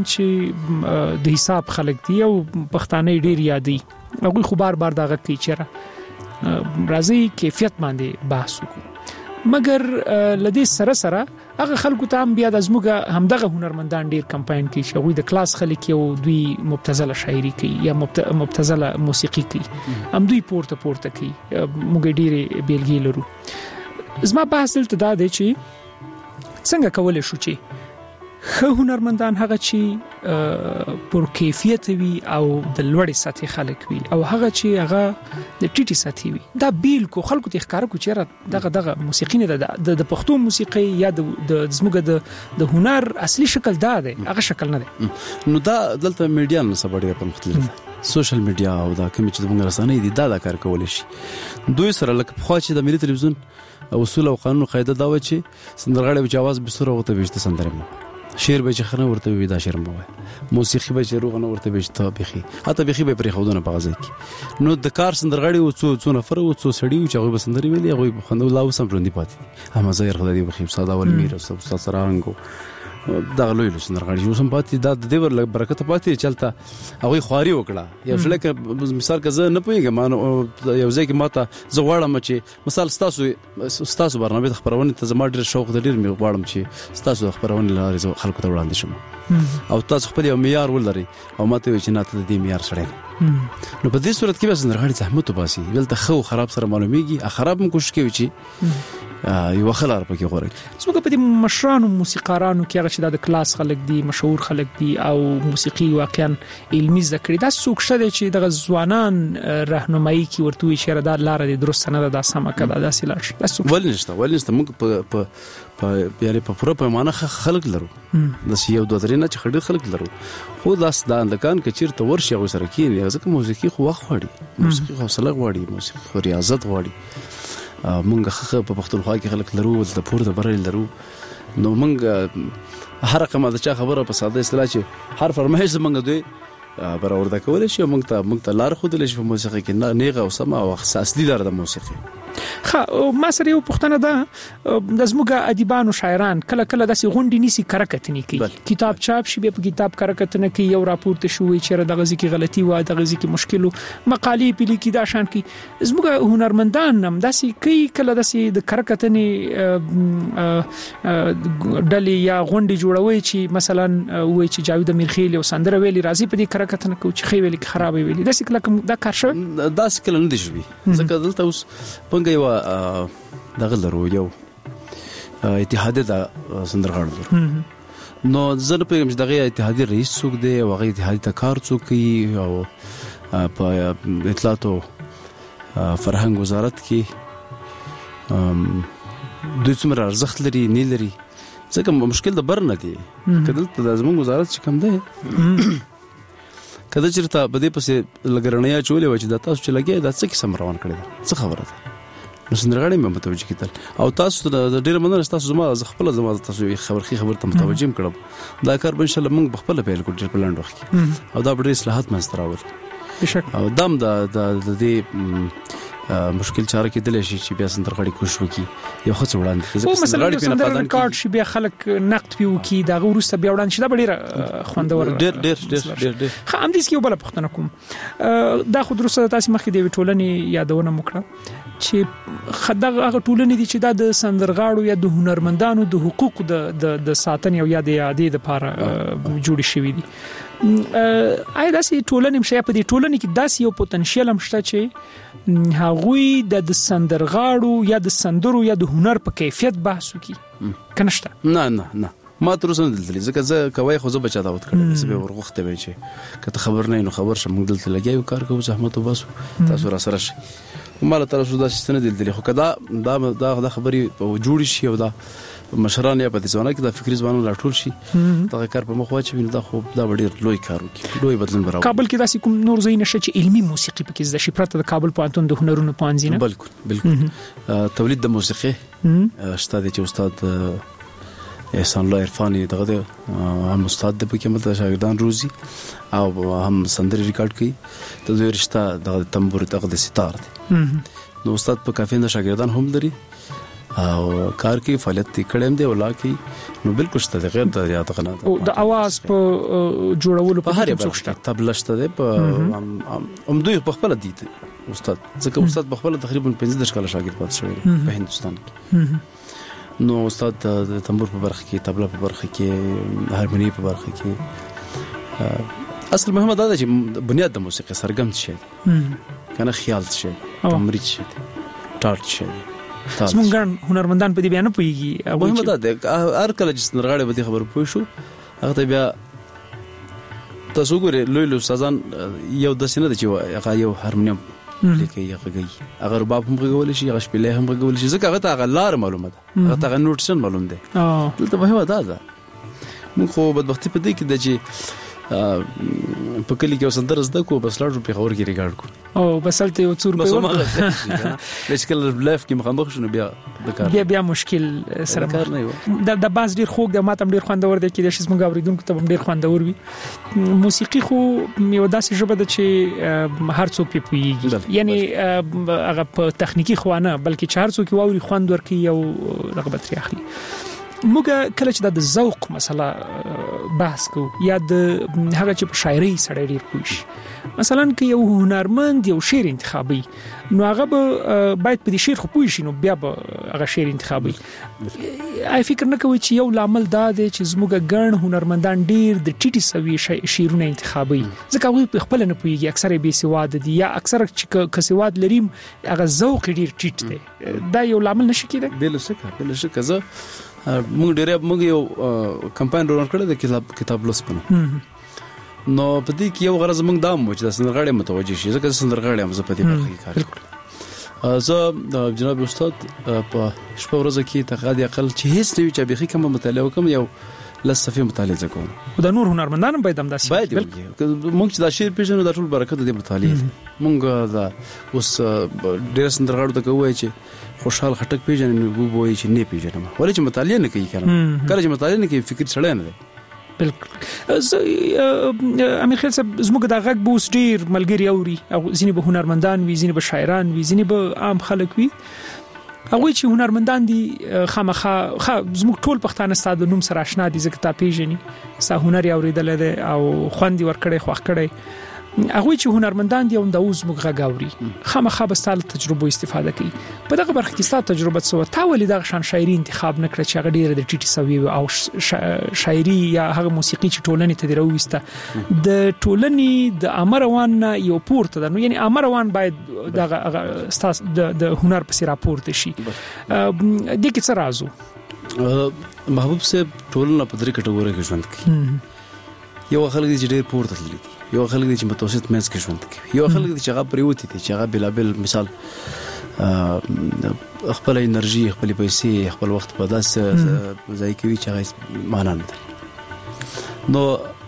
چې د حساب خلک دي او پښتانه ډیر یادي هغه خو بار بار دغه کوي چې راځي کیفیت باندې بحث وکړو مګر لدې سره سره هغه خلکو ته هم بیا د زموږ همدغه هنرمندان ډیر کمپاین کوي چې هغه د کلاس خلک یو دوی مبتذله شاعري کوي یا مبتذله موسیقي کوي هم دوی پورته پورته کوي موږ ډیر بیلګې لرو زما بحث دلته دا دی چې څنګه کولای شو چې خو هنرمندان هغه چې پر کیفیت وي او د لوړې سطحې خلک وي او هغه چې هغه د ټیټي سطحې وي دا بیل کو خلکو ته ښکار کو چې دغه دغه موسیقي نه د د پښتو موسیقي یا د زموږ د د هنر اصلي شکل دا دی هغه شکل نه دی نو دا دلته میډیا نه سبړی په مختلف سوشل میډیا او دا کوم چې موږ رسنۍ دي دا دا کار کول شي دوی سره لکه په خوا چې د ملي تلویزیون اصول او قانون قاعده دا و چې سندرغاړي به आवाज به سره وته وشته سندره شعر به چې خنه ورته وي دا شعر مو موسیقي به چې روغ نه ورته وشته بخي حتی بخي به پرې خودونه په غزا کې نو د کار سندرغاړي او څو څو نفر او څو سړي چې هغه به سندري ویلي هغه خنده لا وسم پروندي پاتې هم زیر خدای بخي ساده ول میر او استاد سرانګو دا لوی لوی سندرغاړي یو سم پاتې دا د دې ور برکت پاتې چلته هغه خواري وکړه یو شلکه مثال کزه نه پويګم یو ځای کې ماته زه غواړم چې مثال ستاسو ستاسو برنامه د خبرونه ته زما ډیر شوق ډیر مې غواړم چې ستاسو خبرونه لاره خلکو ته وړاندې شم او تاسو خپل یو معیار ولري او ماته وی چې نه ته د دې معیار سره نو په دې صورت کې به سندرغاړي زحمت وباسي ولته خو خراب سره معلومیږي خراب هم کوشش کوي چې یو خلار پکې غوړي څنګه په دې مشرانو موسیقارانو کې هغه چې د کلاس خلک دي مشهور خلک دي او موسیقي واقعا علمي ذکر دا څوک شته چې د ځوانان راهنمایي کوي ورته وي چې دا لار دي درست نه ده سم کړه دا سیلار شي ولنشته ولنشته موږ په په یاري په پوره پیمانه خلک لرو د یو دوه درې نه چې خډیر خلک لرو خو داس د اندکان کې چیرته ورشي او سره کېږي ځکه موسیقي خو وخت غواړي موسیقي حوصله غواړي موسیقي خو ریاضت غواړي مونږ خخ په پښتونخوا کې خلک لرو د پور د برل لرو نو مونږ هر رقم د چا خبره په ساده اصطلاح چې هر فرمایش مونږ دوی برابر د کول شي مونږ ته مونږ ته لار خو د لږ په موسیقي کې نیغه او سما او اصلي لار د موسیقي خا ما سره یو پښتنه ده د زموږ ادیبانو شاعران کله کله داسې غونډې نیسی کرکټنی کوي کتاب چاپ شي به په کتاب کرکټنه کوي یو راپورته شوی چې د غزي کې غلطي و د غزي کې مشکل مقالې پلی کې دا شان کې زموږ هنرمندان هم داسې کوي کله داسې د کرکټنی ډلې یا غونډې جوړوي چې مثلا وای چې جاوید امیرخیل او سندره ویلي راځي په دې کرکټنه کو چې خې ویلي خراب ویلي داسې کله دا کار شو داسې کله نه دی شوی ځکه دلته اوس پنګ یو دغه لرو یو اتحاد د سندرغاړو نو زه نه پېږم چې دغه اتحادي رئیس څوک دی او هغه اتحادي ته کار څوک کوي او په اطلاعات او فرهنګ وزارت کې دوی څومره ارزښت لري نه لري ځکه مشکل د بر نه دی کله د زموږ وزارت چې کم دی کله چې ته بده پسې لګرنیا چولې و چې د تاسو چې لګي دا څه قسم روان کړی څه خبره ده نو سندرغاړي مې متوجه کیدل او تاسو د ډیره مننه تاسو زما خپل زما تاسو خبرخي خبر ته متوجه کړم دا کار به ان شاء الله موږ خپل پیل کوو په لاندې وخت کې او دا به اصلاحات منځ راوړي بشک او دم د د دې مشکل چاره کې دلې شي چې بیا سندرغاړي کوشش وکړي یو خڅ وړاندې ځکه سندرغاړي په نقدان کارت شي بیا خلک نقد پیو کی دا ورسته بیا وړاندې شي دا ډیره خوندور ډیر ډیر ډیر ډیر ډیر هم دې کې یو بل پښتنه کوم دا خو درسته تاسو مخکې دی ټولنې یادونه وکړه چې خدغه هغه ټولنې دي چې د سندرغاړو یا د هنرمندانو د حقوقو د د ساتنې او یا د یادې لپاره جوړ شوی دي آیا داسې ټولنې مشه په دې ټولنې کې داسې یو پوتنشل هم شته چې هغوی د سندرغاړو یا د سندرو یا د هنر په کیفیت بحث وکړي کنهشته نه نه نه ما تر اوسه دلته ځکه زه کوي خو زه بچا داوت کړم چې به ورغخته وي چې کته خبر نه نو خبر شم دلته لګیو کار کوو زحمت وباسو تاسو را سره شي مال تر اوسه دا ستنه دلته خو کدا دا دا خبري جوړ شي او دا مشران یا په دې ځوانه کې د فکري ځوانانو لا ټول شي دا کار په مخ واچوي دا خو دا ډیر لوی کار وکړي لوی بدلون راوړي کابل کې داسې کوم نور ځای نشه چې علمي موسیقي پکې زده شي پرته د کابل پوهنتون د هنرونو پوهنځي نه بالکل بالکل تولید د موسیقي شته چې استاد احسان الله عرفاني دغه هم استاد د پکې مت شاګردان روزي او هم سندري ریکارډ کوي د دوی رشتہ د تنبور دغه د ستار دي نو استاد په کافي نه شاګردان هم لري او کار کې فعالیت کړم دی ولا کې نو بالکل شته غیر د ریاض غنا او د اواز په جوړولو په هر څه شته تبله شته دی په هم دوی په خپل دي استاد ځکه استاد په خپل تقریبا پنځه کال شاګرد پات شوی په هندستان کې نو استاد د تنبور په برخه کې تبله په برخه کې هارمونی په برخه کې اصل مهمه دا ده چې بنیاد د موسیقي سرګم شي کنه خیال شي تمرین شي ټارټ شي زمونږ ګڼ هنرمندان په دې بیا نه پوهېږي مهمه دا ده هر کله چې سندرغاړی به دې خبرو پوه شو هغه ته بیا تاسو ګورئ لوی لوی استادان یو داسې نه ده چې هغه یو هارمونیم لیکي هغه غږی هغه رباب هم غږولی شي هغه شپېلۍ هم غږولی شي ځکه هغه ته هغه لار معلومه ده هغه ته هغه نوټیشن معلوم دی دلته مهمه دا ده موږ خو بدبختي په دې کې ده چې په کلی کې وسندر زده کو بس لاړو په خبر کې ریکارډ کو او بس هلته یو څور په ورته لکه کله لایف کې مخامخ شنو بیا د کار بیا بیا مشکل سره کار نه و د د باز ډیر خوږ د ماته ډیر خوندور دی کې د شې موږ اوریدونکو ته ډیر خوندور وي موسیقي خو یو داسې ژبه ده چې هر څوک په پوهیږي یعنی هغه په تخنیکی خوانه بلکې چې هر څوک ووري خوند ورکي یو رغبت لري اخلي موږ کله چې د ذوق مسله بحث کو یا د هغه چې په شاعري سره ډیر پوښ مثلا که یو هنرمند یو شعر انتخابي نو هغه به باید په دې شعر خو پوښ نو بیا به هغه شعر انتخابي آی فکر نه کوي چې یو لامل دا دی چې زموږ ګڼ هنرمندان ډیر د ټیټي سوي شعرونه انتخابي ځکه هغه په خپل نه پوهیږي اکثره به سواد دي یا اکثره چې کسواد لریم هغه ذوق ډیر ټیټ دی دا یو لامل نشي کېدای بل څه بل څه کزه موږ ډېر موږ یو کمپاین رون کړل د کتاب کتاب لوستنه نو په دې کې یو غرض موږ دا مو چې د سندرغاړي متوجه شي ځکه سندرغاړي هم زه په دې برخه کې کار کوم زه د جناب استاد په شپه ورځ کې تقاعد اقل چې هیڅ نه وي چې به کوم مطالعه وکم یو لسفه مطالعه کوم او د نور هنرمندان باید هم داسې باید موږ چې دا شعر پیژنو د ټول برکت د مطالعه موږ دا اوس ډېر سندرغاړو ته کوی چې خوشحال خټک پیژنې نو وایي چې نه پیژنم ولې چې مطالعه نه کوي کنه کله چې مطالعه نه کوي فکر سړی نه دی بالکل امیر خیل صاحب زموږ د غږ بوس ډیر ملګری اوري او ځینې به هنرمندان وي ځینې به شاعران وي ځینې به عام خلک وي هغه چې هنرمندان دي خامخا زموږ ټول پښتانه ستاسو نوم سره آشنا دي ځکه تا پیژنې ستا هنر اوریدل دي او خوند ورکړي خوښ کړي هغه چې هنرمندان دي او د اوس موږ غاوري خامخا به ستاسو تجربه استفاده کوي په دغه برخه کې ستاسو تجربه څه تا ولې دغه شان شاعري انتخاب نکړه چې هغه ډیره د ټیټي سوي او شاعري یا هغه موسیقي چې ټولنې ته درويسته د ټولنې د امروان یو پورته ده نو یعنی امروان باید دغه ستاسو د هنر په سر راپورته شي د کې څه رازو محبوب صاحب ټولنه په درې کټګوري کې ژوند کوي یو خلک چې ډیر پورته تللی یو خلک چې متوسط مېز کې ژوند کوي یو خلک چې هغه پریوتی دي چې هغه بلابل مثال خپل انرژي خپل پیسې خپل وخت په داسې ځای کوي چې هغه معنا نه لري نو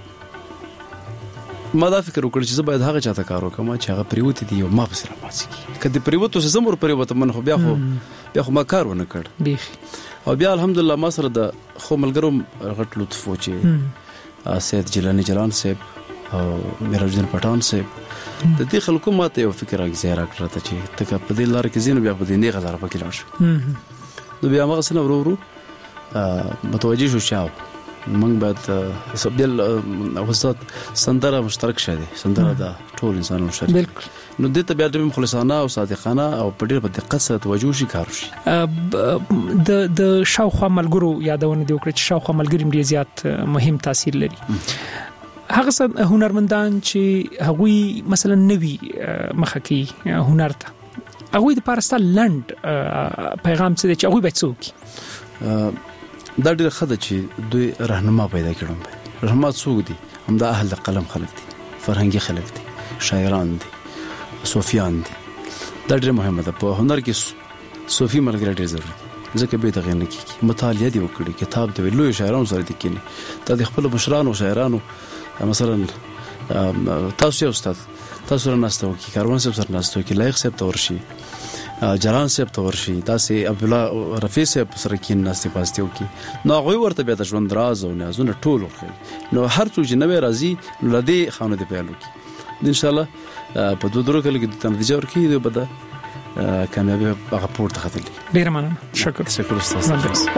ما دا فکر وکړ چې زه باید هغه چاته کار وکم چې هغه پریوتی دي او ما په سره پاتې کړي پریوتو چې زمور پریوت من خو بیا خو بیا خو ما کار ونه کړ او بیا الحمدلله ما سره د خو ملګرو غټ لطف و چې سید جیلانی جلان صاحب او میراجدین پټان صاحب د دې خلکو ماته یو فکر راځي راکړه چې تک په دې لار کې زینو بیا په دې نه غزار پکې لاړ شو نو بیا موږ سره ورو ورو متوجه شو چې موږ باید سبل وسط سندره مشترک شې سندره دا ټول انسانانو شریک بالکل نو دې ته بیا د مخلصانه او صادقانه او په ډېر په دقت سره توجه شي کار شي د د شاوخوا ملګرو یادونه دی وکړه چې شاوخوا ملګری ډیر زیات مهم تاثیر لري هغه هنرمندان چې هغوی مثلا نوی مخه کوي هنر ته هغوی د پارستا لند پیغام څه دی چې هغوی به څوک دا ډېر خده چې دوی راهنما پیدا کړم راهنما څوک دي هم د اهل قلم خلک دي فرهنګي خلک دي شاعران دي صوفیان دي دا ډېر مهمه ده په هنر کې صوفي ملګری ډېر ضروري ځکه به تغیر نه کیږي مطالعه دی وکړي کتاب دی لوی شاعرانو سره دي کینی دا د خپل مشرانو شاعرانو مثلا تاسو یو استاد تاسو سره ناستو کی کاروان صاحب سره ناستو کی لایق صاحب تورشي جلان صاحب تورشي تاسو عبد الله رفیع صاحب سره کین ناستي پاستیو کی نو غوي ورته به د ژوند راز او نازونه ټول ورخي نو هر څو چې نوې راځي نو لدی خانه دی پیالو کی ان شاء الله په دوه درو کله کې د نتیجه ورکی دی بده کامیابی هغه پورته ختلی. ډیر مننه. شکر. شکر استاد.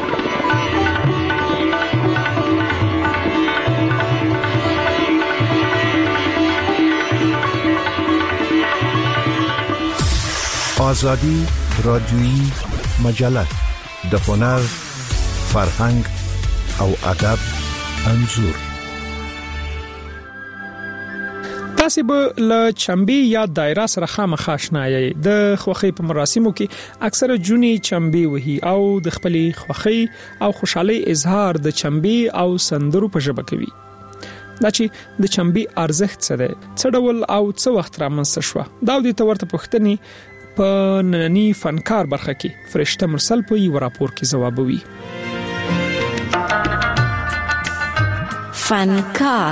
آزادی رادیویی مجله د هنر، فرهنګ او ادب انځور. تاسو به له چمبي یا دایره سره خامخا آشنا یې. د خوخي په مراسمو کې اکثره جونی چمبي وهي او د خپلې خوخي او خوشحالي اظهار د چمبي او سندرو په ژبه کوي. دا چې د چمبي ارزښت څه دی، څه ډول او څه وخت رامنځته شو، دا د تورته پښتني په نننی فنکار برخه کې فرشته مرسل په یو راپور کې جوابوي. فنکار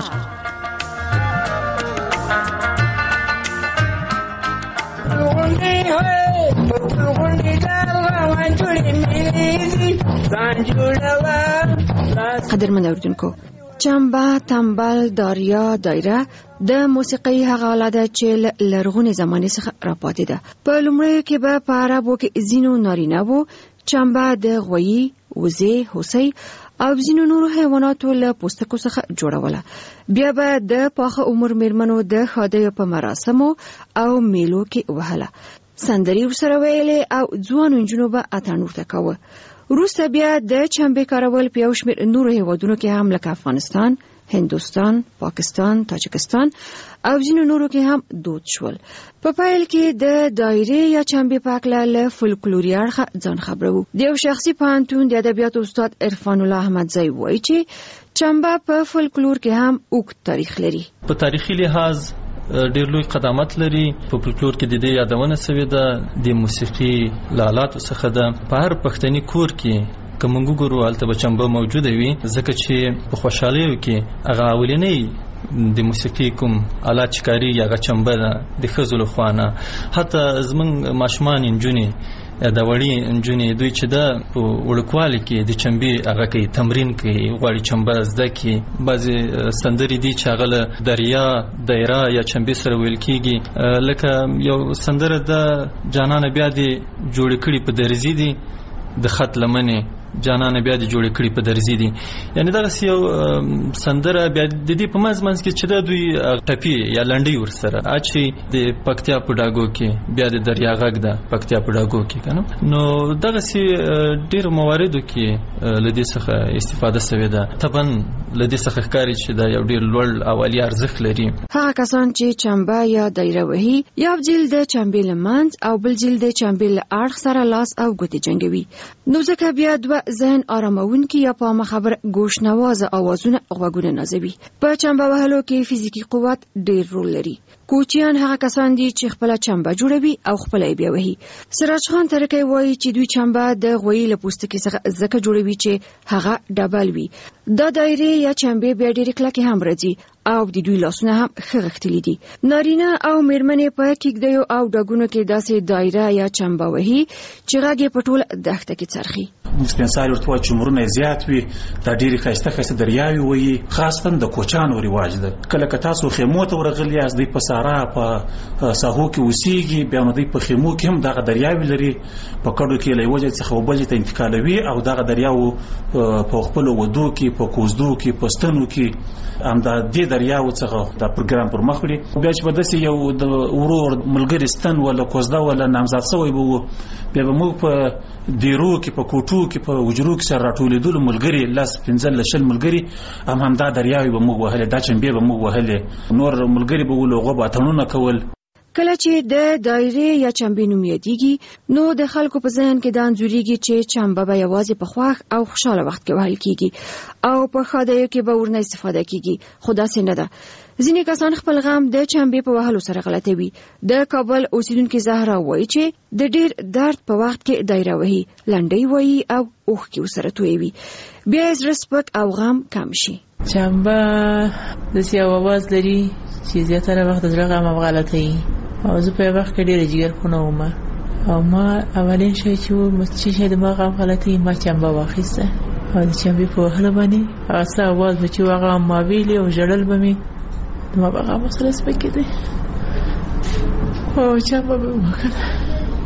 قدرمن اوریدونکو، چمبا، تنبل، داریا، دایره د موسیقي هغه آله ده چې لرغونې زمانې څخه راپاتې ده. په لومړیو کې به په عربو کې ځینو نارینه وو. چمبا د غویي، وزې، هوسۍ او ځینو نورو حیواناتو له پوستکو څخه جوړوله. بیا به د پاخه عمر میرمنو د ښادیو په مراسمو او میلو کې وهله. سندرې ورسره ویلې او ځوانو نجونو به اتڼ ورته کاوه. وروسته بیا د چمبې کارول په یو شمېر نورو هیوادونو کې هم لکه افغانستان، هندوستان، پاکستان، تاجکستان او ځینو نورو کې هم دود شول. په پایل کې د دایرې یا چمبې په هکله له فولکلوري اړخه ځان خبرو. د یو شخصي پوهنتون د ادبیاتو استاد عرفان الله احمدزی وایي چې چمبه په فولکلور کې هم اوږد تاریخ لري. په تاریخي لحاظ ډېر لوی قدامت لري. په فولکلور کې د دې یادونه شوې ده د موسیقي لالاتو څخه ده. په هر پښتني کور کې که موږ وګورو هلته به چمبه موجوده وي، ځکه چې په خوشحالیو کې هغه اولنۍ د موسیقي کوم آلات چې کارېږي هغه چمبه ده د ښځو له خوا نه. حتی زموږ ماشومان نجونې د وړې نجونې دوی چې ده په وړوکوالي کې د چمبې هغه کوي، تمرین کوي، غواړي چمبه زده کړي. بعضې سندرې دي چې هغه له دریا، دایره یا چمبې سره ویل کېږي. لکه یو سندره ده جانانه بیا دې جوړې کړي په درزي دي د خط لمنې، جانانه بیا دې جوړې کړي په درزي دي. یعنې دغسې یو سندره بیا د دې په منځ منځ کې چې ده دوی ټپي یا لنډۍ ورسره اچي. د پکتیا په ډاګو کې بیا د دریا غږ ده پکتیا په ډاګو کې که نه. نو دغسې ډېرو مواردو کې له دې څخه استفاده شوې ده. طبعا له دې څخه ښکاري چې دا یو ډېر لوړ او عالي ارزښت لري. هغه کسان چې چمبه یا دایره وهي، یو جیل د چمبې له منځ او بل جیل د چمبې له اړخ سره لاس او ګوتې جنګوي. نو ځکه بیا دوه ذهن آرامونکي یا په مخبر گوش نوازه اوازونه غوږونه نازوي. په چمبه وهلو کې فزیکی قوت ډېر رول لري. کوچیان هغه کسان دي چې خپل چمبه جوړوي او خپل یې بیا وهي. سراج خان ترکی وایي چې دوی چمبه د غویي له پوستکي څخه ځکه جوړوي چې هغه ډبل وي. دا دایره یا چمبه بیا ډېر کلکې هم راځي او د دوی لاسونه هم ښه غښتلي دي. نارینه او میرمنې په کېږدیو او ډاګونو کې داسې دایره یا چمبه وهي چې غږ یې په ټوله دښته کې څرخي. سپینساري ورته وایي چې عمرونه یې زیات وي، دا ډېرې ښایسته ښایسته دریاوې وهي. خاصتاً د کوچیانو رواج ده. کله که تاسو خیمو ته ورغلي یاست، دوی په صحرا په ساحو کې اوسېږي، بیا نو دوی په خیمو کې هم دغه دریاوې لري. په کډو کې له یوه ځای څخه بل ځای ته انتقالوي او دغه دریاو په خپلو ودو کې، په کوزدو کې، په ستنو کې همدا دې دریاو څخه دا پروګرام پر مخ وړي. بیا چې به داسې یو د ورور ملګري ستن ولا کوزده ولا نامزاد شوی به وو، بیا به موږ په دیرو کې، په کوټو کې، په وجرو کې سره راټولېدلو ملګري، لس پنځه لشل ملګري هم همدا دریاوې به موږ وهلې، دا چمبې به موږ وهلې. نور ملګري به ول هغه به اتڼونه کول. کله چې د دایره یا چمبې نوم یادېږي، نو د خلکو په ذهن کې دا انځورېږي چې چمبه به یوازې په خوښ او خوشاله وخت کې وهل کېږي او په ښادیو کې به ورنه استفاده کېږي. خو داسې نه ده. ځینې کسان خپل غم د چمبې په وهلو سره غلطوي. د کابل اوسیدونکي زهرا وایي چې د ډېر درد په وخت کې دایره وهي، لنډۍ وایي او اوښکې ورسره تویوي. بیا یې زړه سپک او غم کم شي. چمبه داسې یو اواز لري چې زیاتره وخت د زړه غم او غلطوي. او زه په وخت کې ډېره جګرخونه وم او ما اولین شی چې و چې شی د ما غم غلطوي، ما چمبه واخیسته او د چمبې په وهلو باندې هغه څه اواز به چې هغه ما ویلې او ژړل به مې ما به غم سره سپکېدی او چمبه به مې وکړه.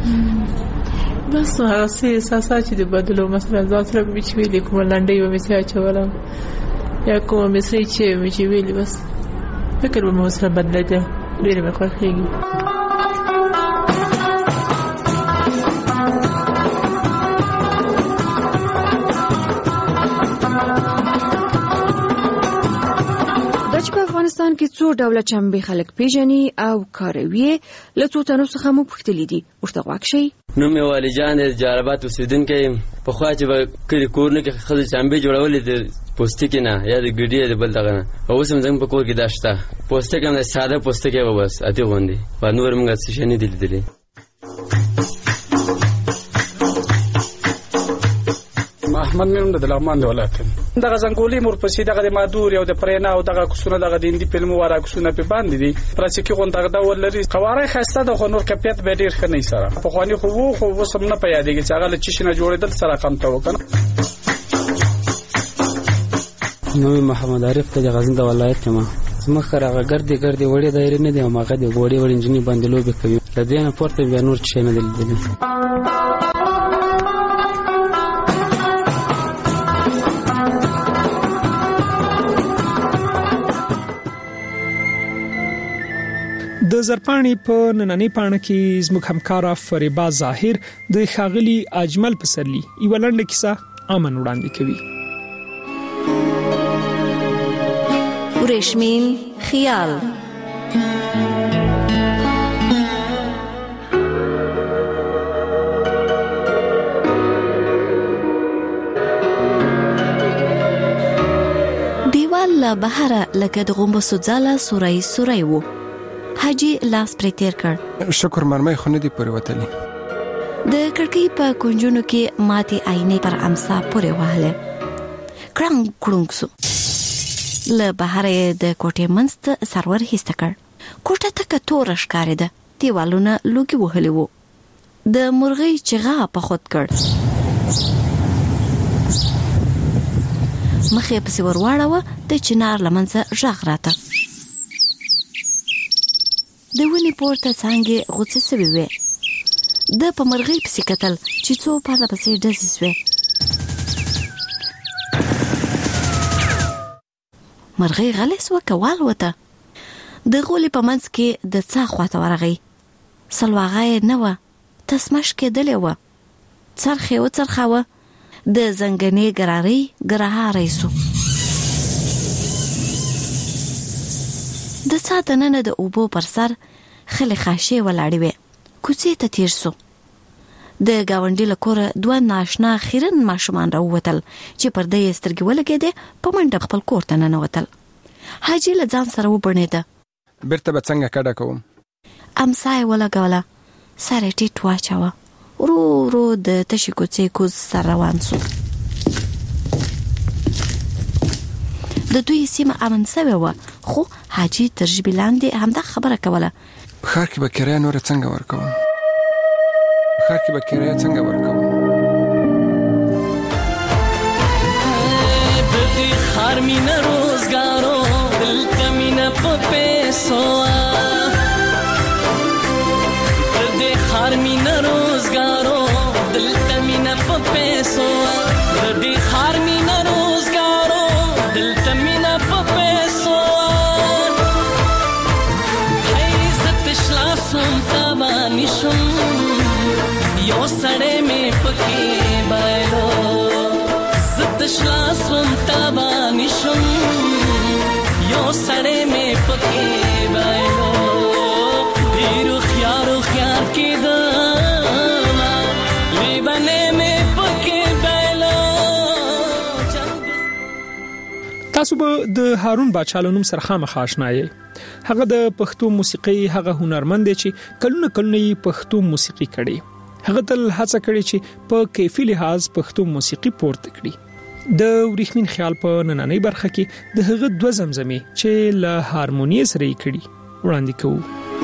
بس هغه سي احساسات چې د بدلو مثلا ځان سره مې چې ویلې کوم لنډۍ و مې سیا چولم یا کوم مې سي چې مې چې ویلې بس فکر به مې سره بدلته ډېر مې خوښېږي. افغانستان کې څو ډوله چمبې خلک پیژني او کاروي له څو تنو څخه مو پوښتلي دي. ورته غواړئ شي نو مې والجان د جالبات اوسیدونکي په خوا چې به کلی کورونه کې خځې چمبې جوړولې د پوستکي نه یا د ګډې د بل دغه نه اوس هم زموږ په کور کې دا شته پوستکي هم د ساده پوستکي به بس اتې غوندې په نور موږ څه شی نه دي لیدلي. احمد مې د لغمان ولایت دغه زنګولي مورپسې دغه د مادور او د پرینا او دغه کوسونه دغه د اندی فلمو واره کوسونه په باندې دي پراسیکي غونډه دا ولري قواره خسته د خنور کپیت به ډیر خنۍ سره په خواني خو وو خو وسم نه پیادېږي چې هغه چې شنه جوړېدل سره کم ته وکنه. نو محمد عارف ته غزنده ولایت ما مخه راغ ګرځي ګرځي وړي دایره نه دی او ماغه دی وړي وړي انجنیر باندې لوبي کوي لدينا پورته بیا نور څه نه دي. د زرپانی په نننۍ پاڼه کې زموږ همکارا فریبا ظاهر د خاغلی اجمل پسرلی یو لنډه کیسه امن وړاندې کوي. ورېشمین خیال دیوال له بهره لکه د غومبو سوځاله سورای سورای وو. حاجی لاس پرې تیر کړ. شکر مرمۍ خو نه دی پورې وتلی. د کړکۍ په کونجونو کې ماتې آینې پر امسا پورې وهله. کرنګ کرنګ سو. له بهره د کوټې منځ ته سرور هیسته کړ. کوټه تکه تور ښکارېده. دیوالونه لوګي وهلي وو. د مرغۍ چغا په خود کړ. مخې پسې ورواړوه د چنار لمنځه غږ راته. د ونې پورته څانګې غوڅې سوي وې. د په مرغۍ پسې کتل چې څو پرله پسې ډزې سوې. مرغۍ غلې سوه که والوته. د غولي په منځ کې د څا خواته ورغی. سلواغه یې نه وه، تسمش کېدلې وه. څرخ یې وڅرخاوه. د زنګنې ګرارۍ ګرهاری سو. د څا دننه د اوبو پر سر خلې خاشې ولاړې وې. کوڅې ته تیر سو. د ګاونډي له کوره دوه ناشنا خیرن ماشومان راووتل چې پرده یې سترګې ولګېدې. په منډه خپل کور ته ننوتل. حاجي له ځان سره وبڼېده. بیرته به څنګه کډه کوم؟ امسا یې ولګوله. سر یې ټیټ واچوه. ورو ورو د تشې کوڅې کوز سر روان سو. د دوی سیمه امن سوې وه، خو حاجي تر ژبې لاندې همدا خبره کوله. په ښار کې به کرایه نوره څنګه ورکوم؟ په ښار کې به کرایه څنګه ورکوم؟ د دې ښار مینه روزګارو دلته مینه په پیسو د دې ښار مینه روزګارو دلته مینه په پیسو د دې ښار مینه روزګارو دلته مینه په پیسو هی زت شلاسم تابانی شم یو سړی مې پکې بایلو زت شلاسم تابانی شم یو سړی مې پکې بایلو ډیرو خیارو خیار کېده لیبنې مې پکې بایلو. تاسو به د هارون باچا له نوم سره خامخا آشنا یې. هغه د پښتو موسیقۍ هغه هنرمند دی چې کلونه کلونه یې پښتو موسیقي کړي. هغه تل هڅه کړې چې په کیفي لحاظ پښتو موسیقي پورته کړي. د ورېښمین خیال په نننۍ برخه کې د هغه دوه زمزمې چې له هارمونی سره یې کړي وړاندې کوو.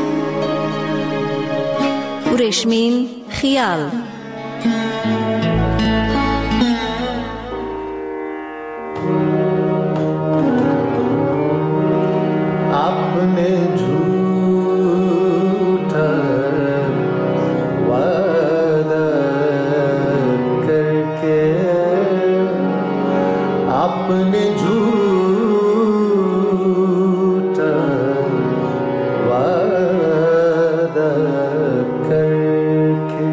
ورېښمین خیال आपने झूठा वादा आपने झूठा वादा करके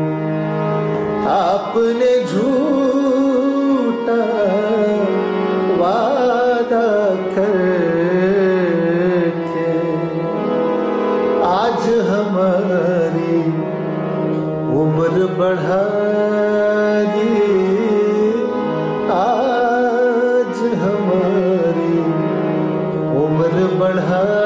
आपने झूठा वादा करके आज हमारी उम्र बढ़ा दी आज हमारी उम्र बढ़ा